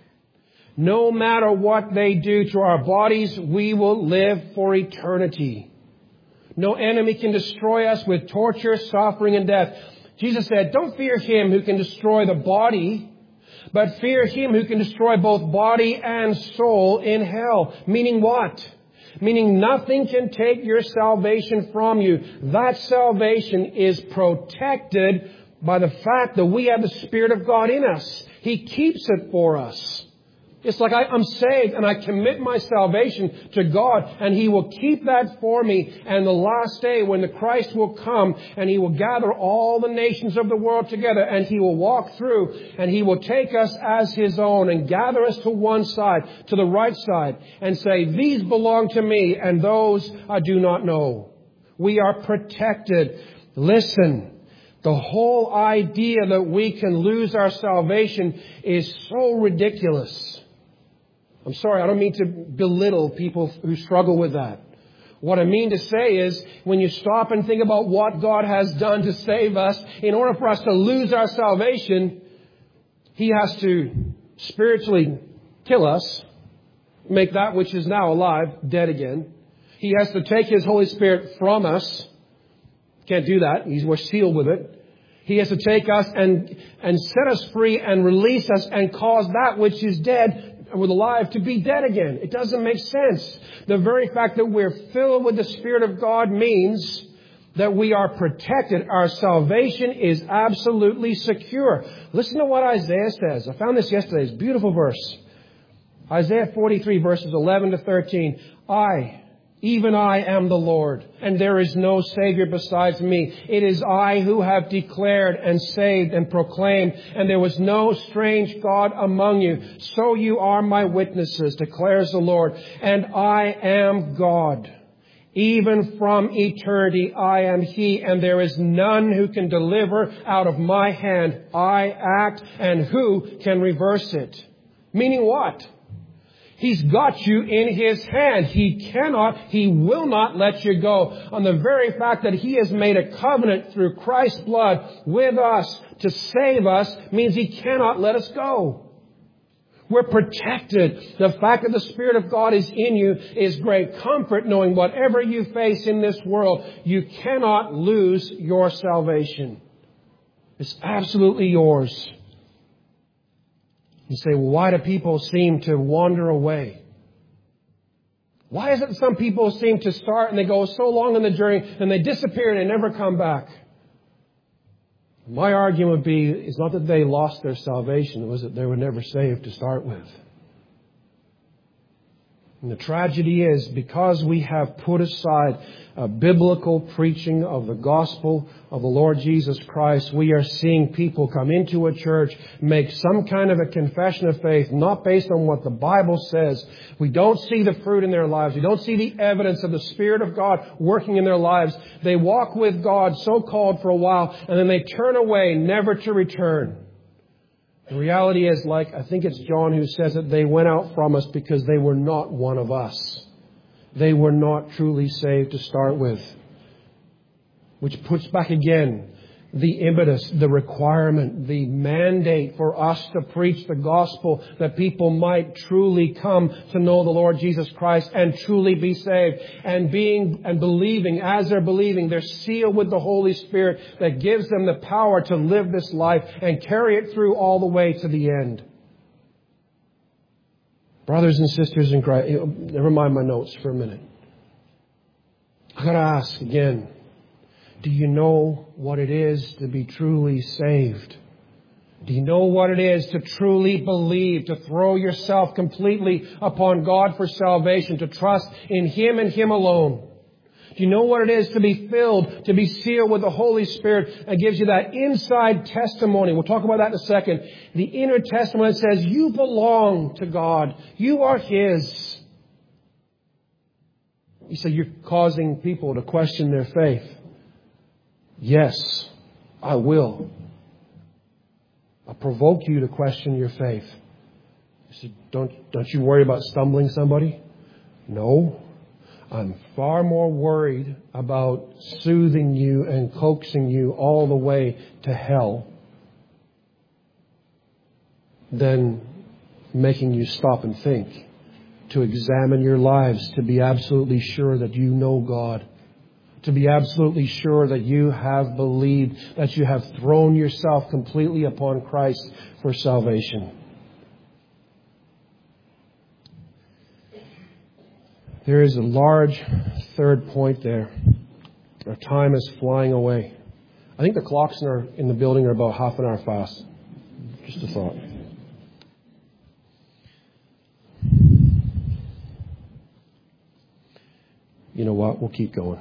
No matter what they do to our bodies, we will live for eternity. No enemy can destroy us with torture, suffering, and death. Jesus said, don't fear him who can destroy the body, but fear him who can destroy both body and soul in hell. Meaning what? Meaning nothing can take your salvation from you. That salvation is protected by the fact that we have the Spirit of God in us. He keeps it for us. It's like I'm saved and I commit my salvation to God, and He will keep that for me. And the last day when the Christ will come and He will gather all the nations of the world together, and He will walk through and He will take us as His own and gather us to one side, to the right side, and say, these belong to me and those I do not know. We are protected. Listen. The whole idea that we can lose our salvation is so ridiculous. I'm sorry, I don't mean to belittle people who struggle with that. What I mean to say is, when you stop and think about what God has done to save us, in order for us to lose our salvation, He has to spiritually kill us, make that which is now alive dead again. He has to take His Holy Spirit from us. Can't do that. We're sealed with it. He has to take us and set us free and release us and cause that which is dead with alive to be dead again. It doesn't make sense. The very fact that we're filled with the Spirit of God means that we are protected. Our salvation is absolutely secure. Listen to what Isaiah says. I found this yesterday. It's a beautiful verse. Isaiah 43 verses 11 to 13. Even I am the Lord, and there is no Savior besides me. It is I who have declared and saved and proclaimed, and there was no strange God among you. So you are my witnesses, declares the Lord, and I am God. Even from eternity I am He, and there is none who can deliver out of my hand. I act, and who can reverse it? Meaning what? He's got you in His hand. He will not let you go. On the very fact that He has made a covenant through Christ's blood with us to save us means He cannot let us go. We're protected. The fact that the Spirit of God is in you is great comfort, knowing whatever you face in this world, you cannot lose your salvation. It's absolutely yours. You say, well, why do people seem to wander away? Why is it that some people seem to start and they go so long on the journey and they disappear and they never come back? My argument would be, it's not that they lost their salvation, it was that they were never saved to start with. And the tragedy is, because we have put aside a biblical preaching of the gospel of the Lord Jesus Christ, we are seeing people come into a church, make some kind of a confession of faith, not based on what the Bible says. We don't see the fruit in their lives. We don't see the evidence of the Spirit of God working in their lives. They walk with God, so-called, for a while, and then they turn away, never to return. The reality is, I think it's John who says that they went out from us because they were not one of us. They were not truly saved to start with. Which puts back again the impetus, the requirement, the mandate for us to preach the gospel, that people might truly come to know the Lord Jesus Christ and truly be saved. And believing, as they're believing, they're sealed with the Holy Spirit that gives them the power to live this life and carry it through all the way to the end. Brothers and sisters in Christ, never mind my notes for a minute. I got to ask again, do you know what it is to be truly saved? Do you know what it is to truly believe, to throw yourself completely upon God for salvation, to trust in Him and Him alone? Do you know what it is to be filled, to be sealed with the Holy Spirit? It gives you that inside testimony. We'll talk about that in a second. The inner testimony that says you belong to God. You are His. You say you're causing people to question their faith. Yes, I will. I'll provoke you to question your faith. You said, don't you worry about stumbling somebody? No. I'm far more worried about soothing you and coaxing you all the way to hell than making you stop and think, to examine your lives, to be absolutely sure that you know God, to be absolutely sure that you have believed, that you have thrown yourself completely upon Christ for salvation. There is a large third point there. Our time is flying away. I think the clocks in the building are about half an hour fast. Just a thought. You know what? We'll keep going.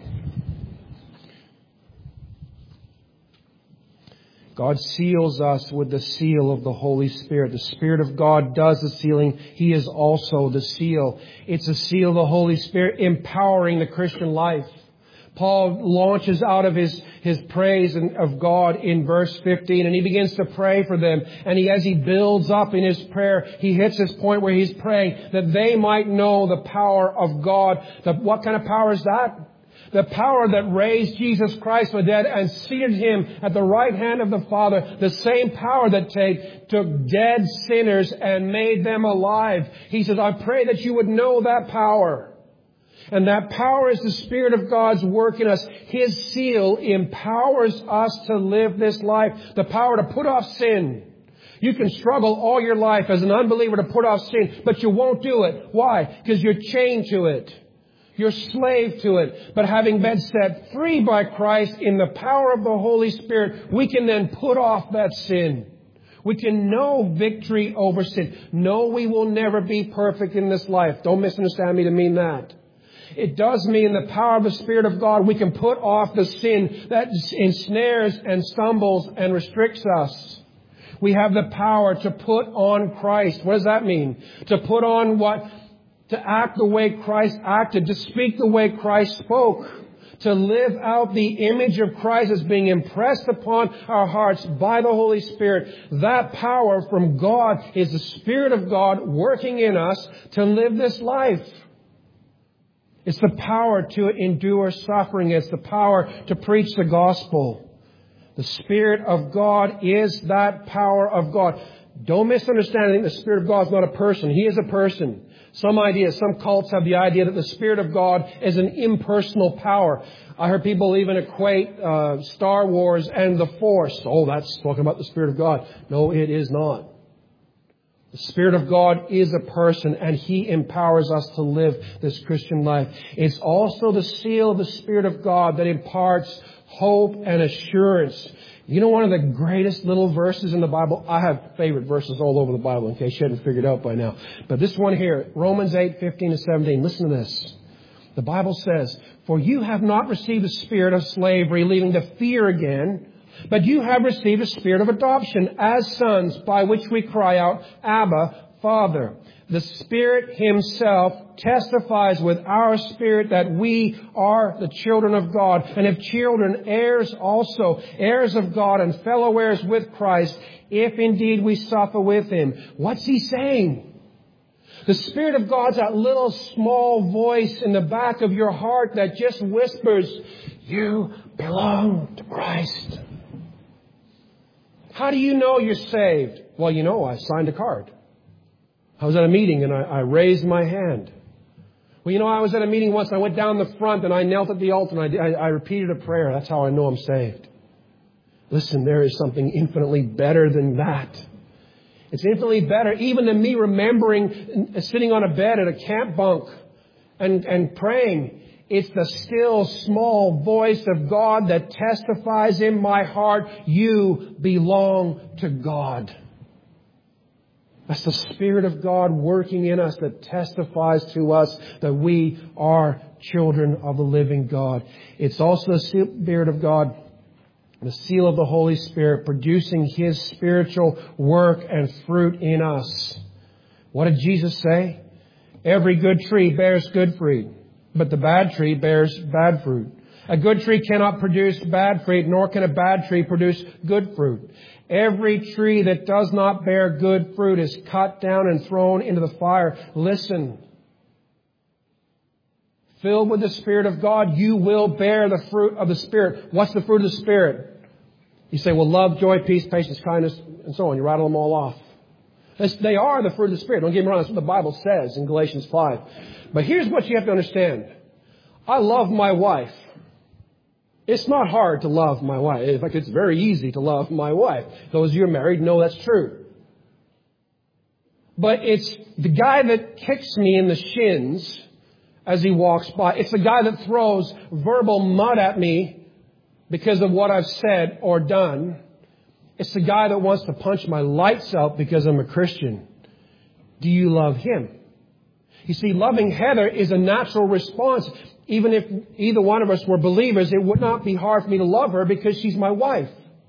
God seals us with the seal of the Holy Spirit. The Spirit of God does the sealing. He is also the seal. It's a seal of the Holy Spirit empowering the Christian life. Paul launches out of his praise of God in verse 15, and he begins to pray for them. And as he builds up in his prayer, he hits this point where he's praying that they might know the power of God. What kind of power is that? The power that raised Jesus Christ from the dead and seated Him at the right hand of the Father. The same power that took dead sinners and made them alive. He says, I pray that you would know that power. And that power is the Spirit of God's work in us. His seal empowers us to live this life. The power to put off sin. You can struggle all your life as an unbeliever to put off sin, but you won't do it. Why? Because you're chained to it. You're slave to it. But having been set free by Christ in the power of the Holy Spirit, we can then put off that sin. We can know victory over sin. No, we will never be perfect in this life. Don't misunderstand me to mean that. It does mean the power of the Spirit of God, we can put off the sin that ensnares and stumbles and restricts us. We have the power to put on Christ. What does that mean? To put on what? To act the way Christ acted, to speak the way Christ spoke, to live out the image of Christ as being impressed upon our hearts by the Holy Spirit. That power from God is the Spirit of God working in us to live this life. It's the power to endure suffering. It's the power to preach the gospel. The Spirit of God is that power of God. Don't misunderstand. I think the Spirit of God is not a person. He is a person. Some cults have the idea that the Spirit of God is an impersonal power. I heard people even equate Star Wars and the Force. Oh, that's talking about the Spirit of God. No, it is not. The Spirit of God is a person, and He empowers us to live this Christian life. It's also the seal of the Spirit of God that imparts hope and assurance. You know, one of the greatest little verses in the Bible. I have favorite verses all over the Bible, in case you hadn't figured out by now. But this one here, Romans 8:15-17. Listen to this. The Bible says, "For you have not received a spirit of slavery, leading to fear again, but you have received a spirit of adoption as sons, by which we cry out, Abba, Father." The Spirit Himself testifies with our spirit that we are the children of God. And if children, heirs also, heirs of God and fellow heirs with Christ, if indeed we suffer with Him. What's He saying? The Spirit of God's that little small voice in the back of your heart that just whispers, you belong to Christ. How do you know you're saved? Well, you know, I signed a card. I was at a meeting and I raised my hand. Well, you know, I was at a meeting once. I went down the front and I knelt at the altar and I repeated a prayer. That's how I know I'm saved. Listen, there is something infinitely better than that. It's infinitely better even than me remembering sitting on a bed at a camp bunk and praying. It's the still small voice of God that testifies in my heart, you belong to God. That's the Spirit of God working in us that testifies to us that we are children of the living God. It's also the Spirit of God, the seal of the Holy Spirit, producing His spiritual work and fruit in us. What did Jesus say? Every good tree bears good fruit, but the bad tree bears bad fruit. A good tree cannot produce bad fruit, nor can a bad tree produce good fruit. Every tree that does not bear good fruit is cut down and thrown into the fire. Listen. Filled with the Spirit of God, you will bear the fruit of the Spirit. What's the fruit of the Spirit? You say, well, love, joy, peace, patience, kindness, and so on. You rattle them all off. They are the fruit of the Spirit. Don't get me wrong. That's what the Bible says in Galatians 5. But here's what you have to understand. I love my wife. It's not hard to love my wife. In fact, it's very easy to love my wife. Those of you who are married know that's true. But it's the guy that kicks me in the shins as he walks by. It's the guy that throws verbal mud at me because of what I've said or done. It's the guy that wants to punch my lights out because I'm a Christian. Do you love him? You see, loving Heather is a natural response. Even if either one of us were believers, it would not be hard for me to love her because she's my wife.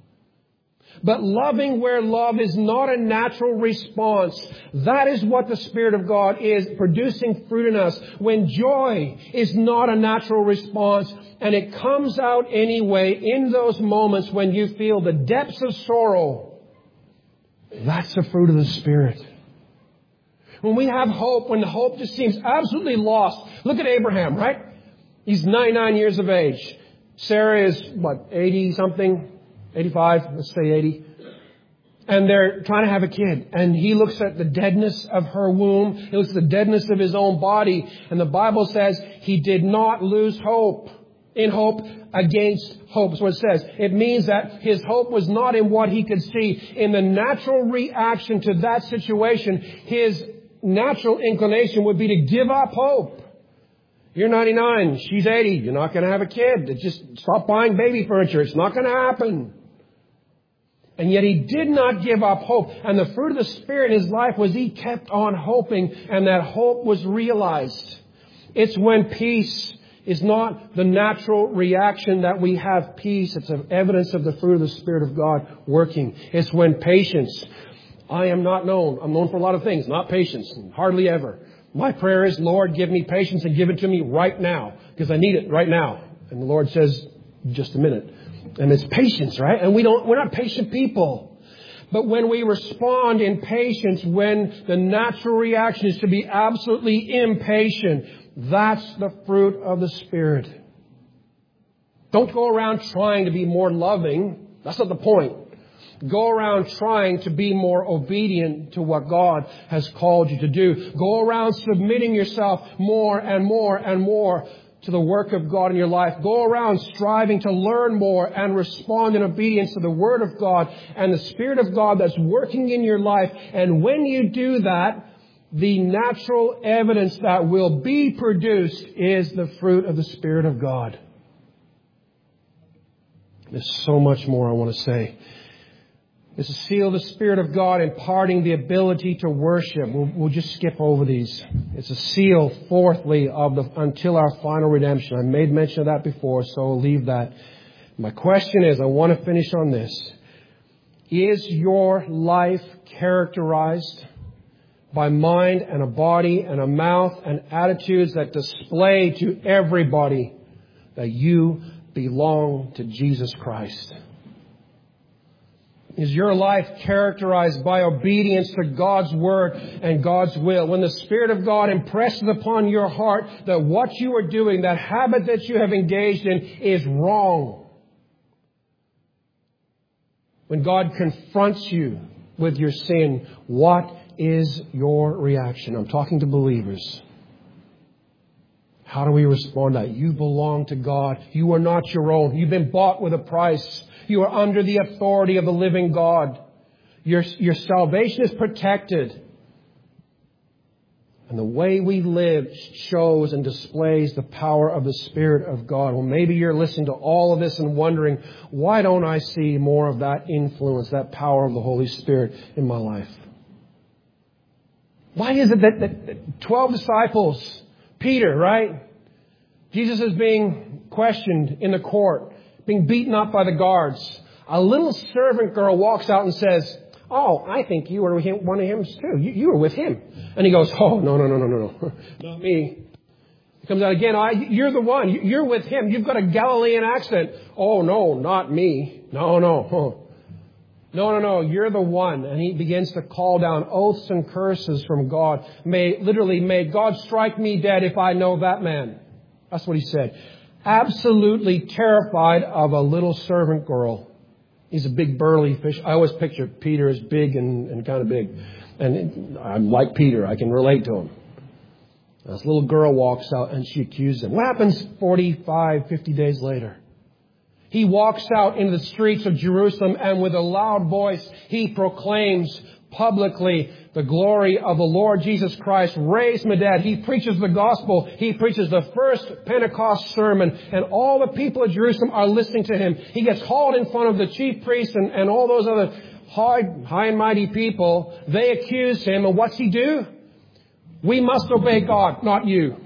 But loving where love is not a natural response, that is what the Spirit of God is, producing fruit in us. When joy is not a natural response and it comes out anyway in those moments when you feel the depths of sorrow, that's the fruit of the Spirit. When we have hope, when the hope just seems absolutely lost. Look at Abraham, right? He's 99 years of age. Sarah is, 80-something? 85, let's say 80. And they're trying to have a kid. And he looks at the deadness of her womb. He looks at the deadness of his own body. And the Bible says he did not lose hope. In hope against hope is what it says. It means that his hope was not in what he could see. In the natural reaction to that situation, his natural inclination would be to give up hope. You're 99, she's 80, you're not going to have a kid. Just stop buying baby furniture. It's not going to happen. And yet he did not give up hope. And the fruit of the Spirit in his life was he kept on hoping, and that hope was realized. It's when peace is not the natural reaction that we have peace. It's an evidence of the fruit of the Spirit of God working. It's when patience. I am not known. I'm known for a lot of things, not patience, hardly ever. My prayer is, Lord, give me patience and give it to me right now, because I need it right now. And the Lord says, just a minute. And it's patience, right? And we're not patient people. But when we respond in patience, when the natural reaction is to be absolutely impatient, that's the fruit of the Spirit. Don't go around trying to be more loving. That's not the point. Go around trying to be more obedient to what God has called you to do. Go around submitting yourself more and more and more to the work of God in your life. Go around striving to learn more and respond in obedience to the Word of God and the Spirit of God that's working in your life. And when you do that, the natural evidence that will be produced is the fruit of the Spirit of God. There's so much more I want to say. It's a seal of the Spirit of God imparting the ability to worship. We'll just skip over these. It's a seal, fourthly, until our final redemption. I made mention of that before, so I'll leave that. My question is, I want to finish on this. Is your life characterized by mind and a body and a mouth and attitudes that display to everybody that you belong to Jesus Christ? Is your life characterized by obedience to God's Word and God's will? When the Spirit of God impresses upon your heart that what you are doing, that habit that you have engaged in, is wrong. When God confronts you with your sin, what is your reaction? I'm talking to believers. How do we respond to that? You belong to God. You are not your own. You've been bought with a price. You are under the authority of the living God. Your salvation is protected. And the way we live shows and displays the power of the Spirit of God. Well, maybe you're listening to all of this and wondering, why don't I see more of that influence, that power of the Holy Spirit in my life? Why is it that 12 disciples, Peter, right? Jesus is being questioned in the court, being beaten up by the guards. A little servant girl walks out and says, "Oh, I think you were one of him too. You were with him." And he goes, "Oh, no. Not me." It comes out again, you're the one. You're with him. You've got a Galilean accent. Oh, no, not me. No. No, you're the one. And he begins to call down oaths and curses from God. May God strike me dead if I know that man. That's what he said. Absolutely terrified of a little servant girl. He's a big burly fish. I always picture Peter as big and kind of big. And I'm like Peter. I can relate to him. This little girl walks out and she accuses him. What happens 45, 50 days later? He walks out into the streets of Jerusalem and with a loud voice, he proclaims publicly the glory of the Lord Jesus Christ raised from the dead. He preaches the gospel. He preaches the first Pentecost sermon, and all the people of Jerusalem are listening to him. He gets hauled in front of the chief priests and all those other high and mighty people. They accuse him, and what's he do? We must obey God, not you.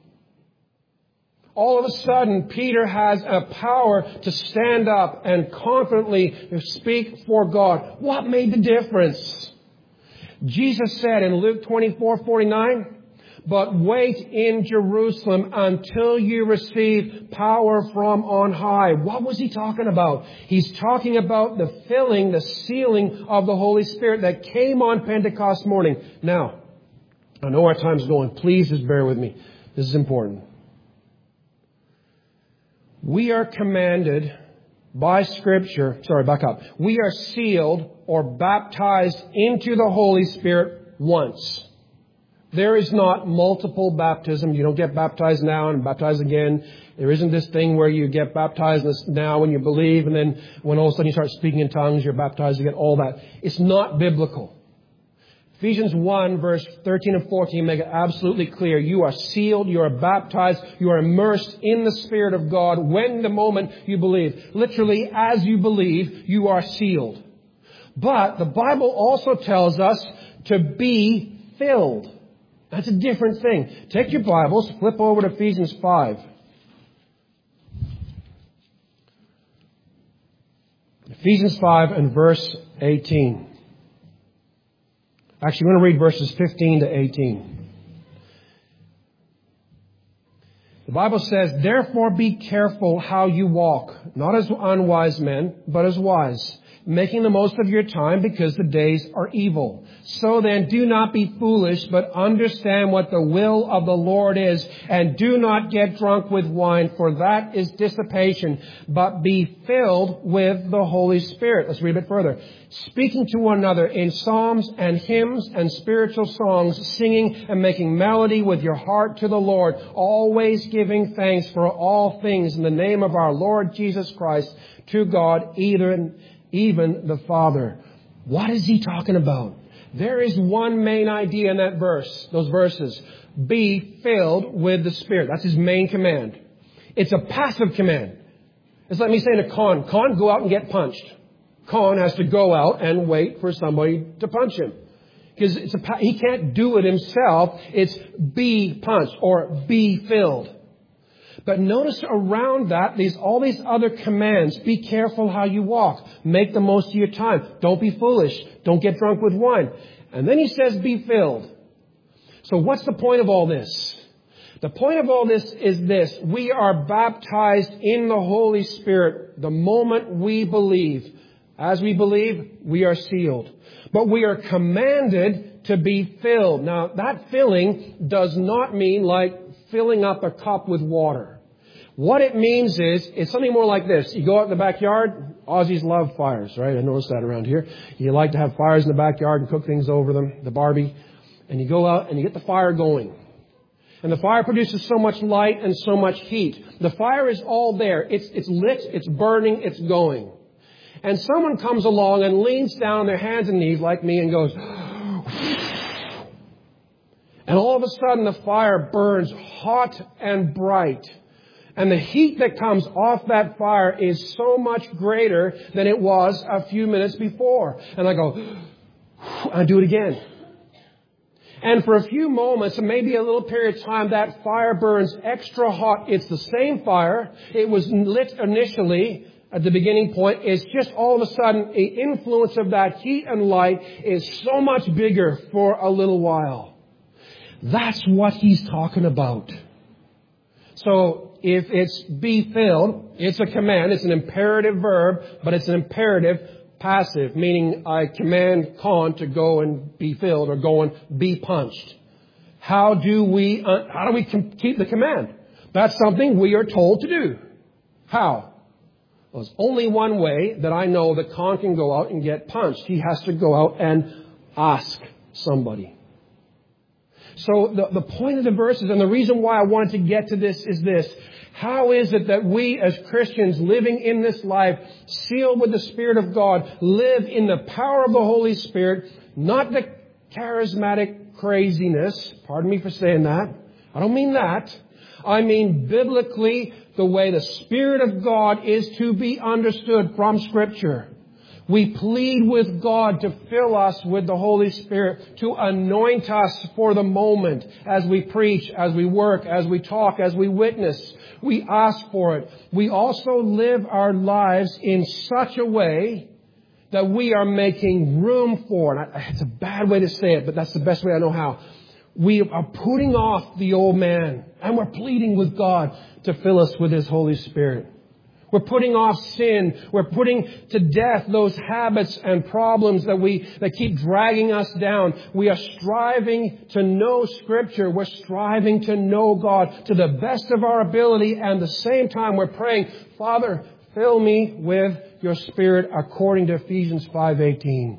All of a sudden, Peter has a power to stand up and confidently speak for God. What made the difference? Jesus said in Luke 24:49, but wait in Jerusalem until you receive power from on high. What was he talking about? He's talking about the filling, the sealing of the Holy Spirit that came on Pentecost morning. Now, I know our time's going. Please just bear with me. This is important. We are commanded by Scripture, back up. We are sealed or baptized into the Holy Spirit once. There is not multiple baptism. You don't get baptized now and baptized again. There isn't this thing where you get baptized now when you believe, and then when all of a sudden you start speaking in tongues, you're baptized again. All that. It's not biblical. Ephesians 1 verse 13 and 14 make it absolutely clear. You are sealed, you are baptized, you are immersed in the Spirit of God when the moment you believe. Literally, as you believe, you are sealed. But the Bible also tells us to be filled. That's a different thing. Take your Bibles, flip over to Ephesians 5. Ephesians 5 and verse 18. Actually, I'm going to read verses 15 to 18. The Bible says, therefore be careful how you walk, not as unwise men, but as wise, making the most of your time because the days are evil. So then do not be foolish, but understand what the will of the Lord is, and do not get drunk with wine, for that is dissipation, but be filled with the Holy Spirit. Let's read a bit further. Speaking to one another in psalms and hymns and spiritual songs, singing and making melody with your heart to the Lord, always giving thanks for all things in the name of our Lord Jesus Christ to God, even the Father. What is he talking about? There is one main idea in that verse, those verses. Be filled with the Spirit. That's his main command. It's a passive command. It's like me saying to Con, go out and get punched. Con has to go out and wait for somebody to punch him. Because he can't do it himself. It's be punched or be filled. But notice around that, all these other commands. Be careful how you walk. Make the most of your time. Don't be foolish. Don't get drunk with wine. And then he says, be filled. So what's the point of all this? The point of all this is this. We are baptized in the Holy Spirit the moment we believe. As we believe, we are sealed. But we are commanded to be filled. Now, that filling does not mean like filling up a cup with water. What it means is, it's something more like this. You go out in the backyard. Aussies love fires, right? I noticed that around here. You like to have fires in the backyard and cook things over them, the Barbie. And you go out and you get the fire going. And the fire produces so much light and so much heat. The fire is all there. It's lit, it's burning, it's going. And someone comes along and leans down on their hands and knees like me and goes, and all of a sudden the fire burns hot and bright. And the heat that comes off that fire is so much greater than it was a few minutes before. And I go, I do it again. And for a few moments, maybe a little period of time, that fire burns extra hot. It's the same fire. It was lit initially at the beginning point. It's just all of a sudden, the influence of that heat and light is so much bigger for a little while. That's what he's talking about. So if it's be filled, it's a command. It's an imperative verb, but it's an imperative passive, meaning I command Con to go and be filled or go and be punched. How do we keep the command? That's something we are told to do. How? Well, there's only one way that I know that Con can go out and get punched. He has to go out and ask somebody. So the point of the verses, and the reason why I wanted to get to this is this. How is it that we as Christians living in this life, sealed with the Spirit of God, live in the power of the Holy Spirit, not the charismatic craziness? Pardon me for saying that. I don't mean that. I mean biblically the way the Spirit of God is to be understood from Scripture. We plead with God to fill us with the Holy Spirit, to anoint us for the moment as we preach, as we work, as we talk, as we witness. We ask for it. We also live our lives in such a way that we are making room for, and it's a bad way to say it, but that's the best way I know how. We are putting off the old man, and we're pleading with God to fill us with His Holy Spirit. We're putting off sin. We're putting to death those habits and problems that keep dragging us down. We are striving to know Scripture. We're striving to know God to the best of our ability. And at the same time, we're praying, Father, fill me with your Spirit according to Ephesians 5:18.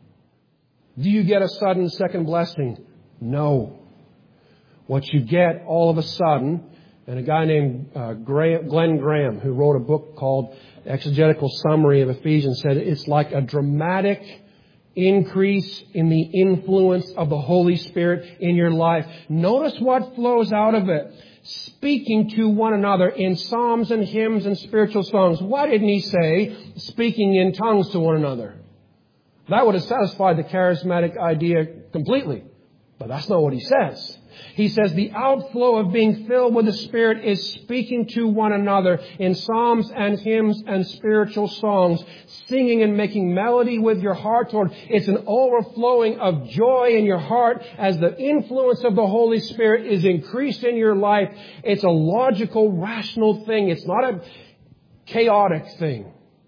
Do you get a sudden second blessing? No. What you get all of a sudden, and a guy named Glenn Graham, who wrote a book called Exegetical Summary of Ephesians, said it's like a dramatic increase in the influence of the Holy Spirit in your life. Notice what flows out of it. Speaking to one another in psalms and hymns and spiritual songs. Why didn't he say speaking in tongues to one another? That would have satisfied the charismatic idea completely. But that's not what he says. He says the outflow of being filled with the Spirit is speaking to one another in psalms and hymns and spiritual songs, singing and making melody with your heart, Lord. It's an overflowing of joy in your heart as the influence of the Holy Spirit is increased in your life. It's a logical, rational thing. It's not a chaotic thing.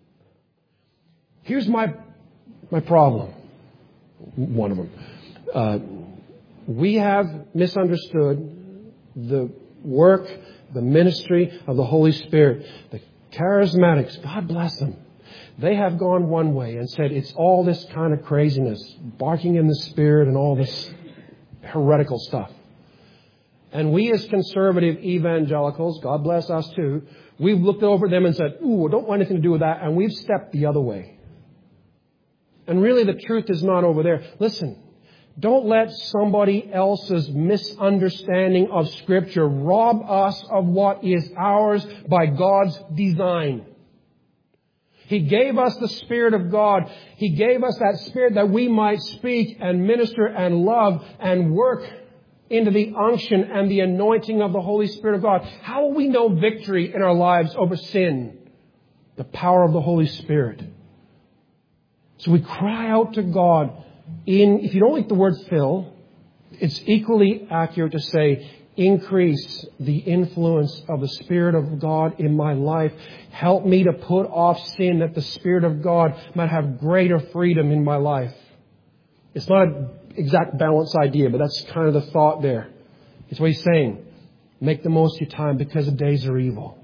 Here's my problem. One of them. We have misunderstood the work, the ministry of the Holy Spirit. The charismatics, God bless them, they have gone one way and said it's all this kind of craziness, barking in the Spirit and all this heretical stuff. And we as conservative evangelicals, God bless us too, we've looked over them and said, ooh, I don't want anything to do with that. And we've stepped the other way. And really the truth is not over there. Listen. Don't let somebody else's misunderstanding of Scripture rob us of what is ours by God's design. He gave us the Spirit of God. He gave us that Spirit that we might speak and minister and love and work into the unction and the anointing of the Holy Spirit of God. How will we know victory in our lives over sin? The power of the Holy Spirit. So we cry out to God. If you don't like the word fill, it's equally accurate to say increase the influence of the Spirit of God in my life. Help me to put off sin that the Spirit of God might have greater freedom in my life. It's not an exact balance idea, but that's kind of the thought there. It's what he's saying. Make the most of your time because the days are evil.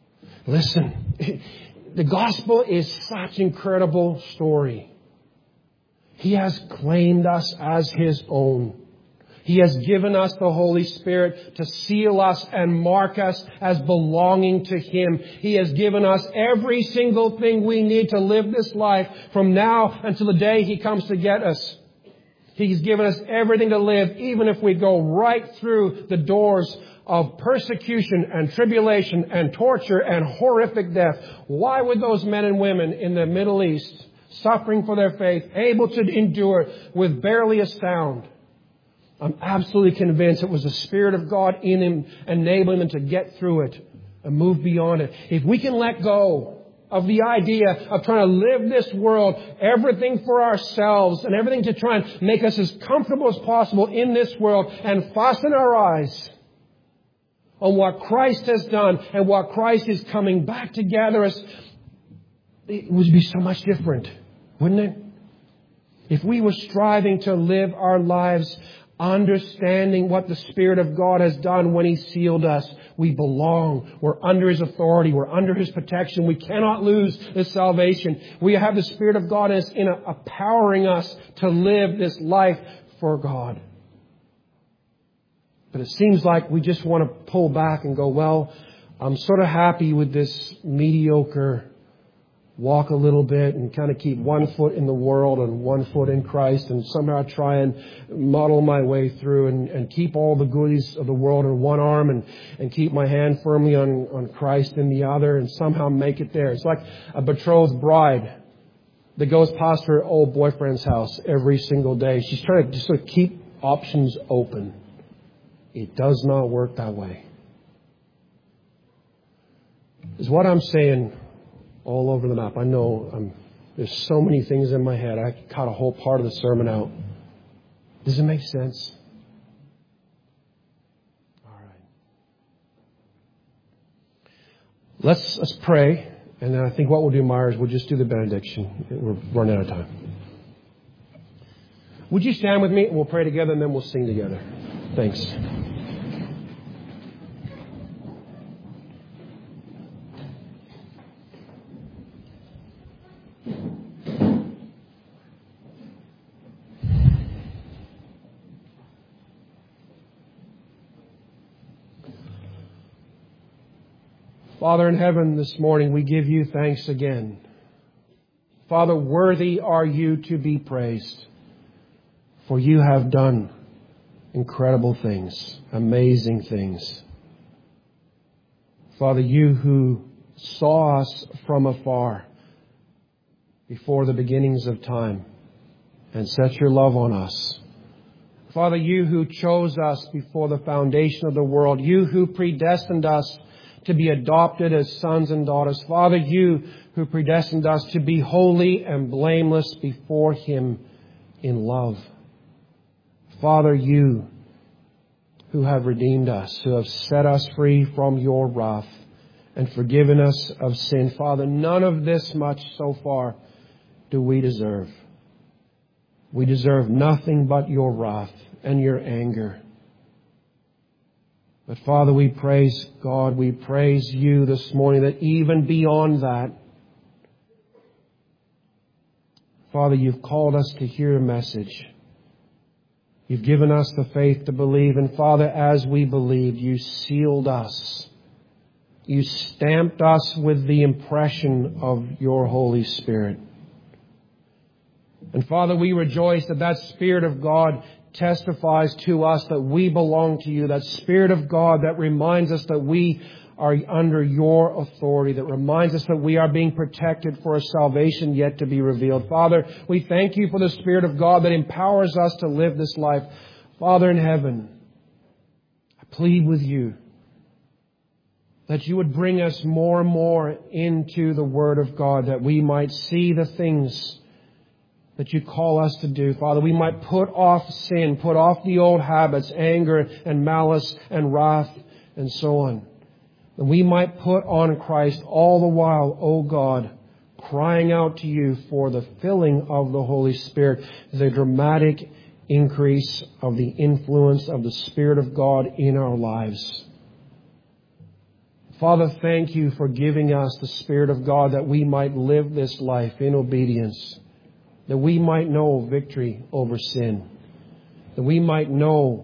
Listen, the gospel is such an incredible story. He has claimed us as His own. He has given us the Holy Spirit to seal us and mark us as belonging to Him. He has given us every single thing we need to live this life from now until the day He comes to get us. He's given us everything to live, even if we go right through the doors of persecution and tribulation and torture and horrific death. Why would those men and women in the Middle East, suffering for their faith, able to endure with barely a sound? I'm absolutely convinced it was the Spirit of God in him, enabling them to get through it and move beyond it. If we can let go of the idea of trying to live this world, everything for ourselves and everything to try and make us as comfortable as possible in this world, and fasten our eyes on what Christ has done and what Christ is coming back to gather us, it would be so much different, wouldn't it? If we were striving to live our lives understanding what the Spirit of God has done when He sealed us, we belong. We're under His authority. We're under His protection. We cannot lose this salvation. We have the Spirit of God empowering us to live this life for God. But it seems like we just want to pull back and go, well, I'm sort of happy with this mediocre walk a little bit and kind of keep one foot in the world and one foot in Christ, and somehow try and muddle my way through and keep all the goodies of the world in one arm and keep my hand firmly on Christ in the other and somehow make it there. It's like a betrothed bride that goes past her old boyfriend's house every single day. She's trying to just sort of keep options open. It does not work that way. Is what I'm saying all over the map. I know there's so many things in my head. I cut a whole part of the sermon out. Does it make sense? All right. Let's pray. And then I think what we'll do, Myers, we'll just do the benediction. We're running out of time. Would you stand with me? We'll pray together and then we'll sing together. Thanks. Father in heaven, this morning we give you thanks again. Father, worthy are you to be praised, for you have done incredible things, amazing things. Father, you who saw us from afar before the beginnings of time and set your love on us. Father, you who chose us before the foundation of the world, you who predestined us to be adopted as sons and daughters. Father, you who predestined us to be holy and blameless before Him in love. Father, you who have redeemed us, who have set us free from your wrath and forgiven us of sin. Father, none of this much so far do we deserve. We deserve nothing but your wrath and your anger. But Father, we praise God, we praise you this morning that even beyond that, Father, you've called us to hear a message. You've given us the faith to believe. And Father, as we believe, you sealed us. You stamped us with the impression of your Holy Spirit. And Father, we rejoice that that Spirit of God testifies to us that we belong to you. That Spirit of God that reminds us that we are under your authority, that reminds us that we are being protected for a salvation yet to be revealed. Father, we thank you for the Spirit of God that empowers us to live this life. Father in heaven, I plead with you that you would bring us more and more into the Word of God, that we might see the things that you call us to do. Father, we might put off sin, put off the old habits, anger and malice and wrath and so on. That we might put on Christ all the while, O God, crying out to you for the filling of the Holy Spirit, the dramatic increase of the influence of the Spirit of God in our lives. Father, thank you for giving us the Spirit of God that we might live this life in obedience, that we might know victory over sin, that we might know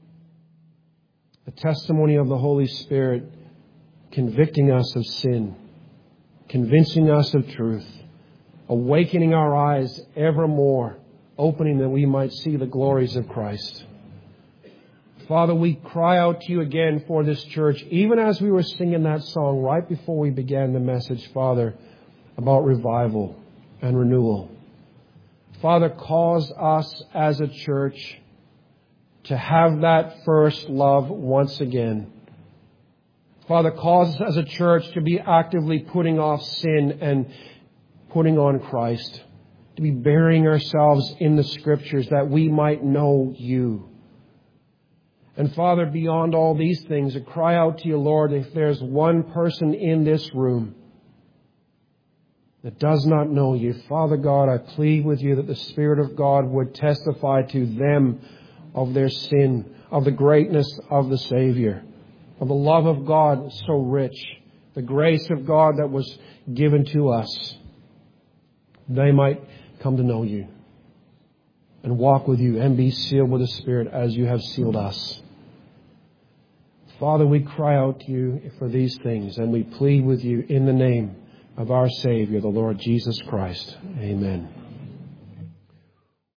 the testimony of the Holy Spirit convicting us of sin, convincing us of truth, awakening our eyes evermore, opening that we might see the glories of Christ. Father, we cry out to you again for this church, even as we were singing that song right before we began the message, Father, about revival and renewal. Father, cause us as a church to have that first love once again. Father, cause us as a church to be actively putting off sin and putting on Christ, to be burying ourselves in the Scriptures that we might know you. And Father, beyond all these things, I cry out to you, Lord, if there's one person in this room that does not know you, Father God, I plead with you that the Spirit of God would testify to them of their sin, of the greatness of the Savior, of the love of God so rich, the grace of God that was given to us. They might come to know you and walk with you and be sealed with the Spirit as you have sealed us. Father, we cry out to you for these things, and we plead with you in the name of our Savior, the Lord Jesus Christ. Amen.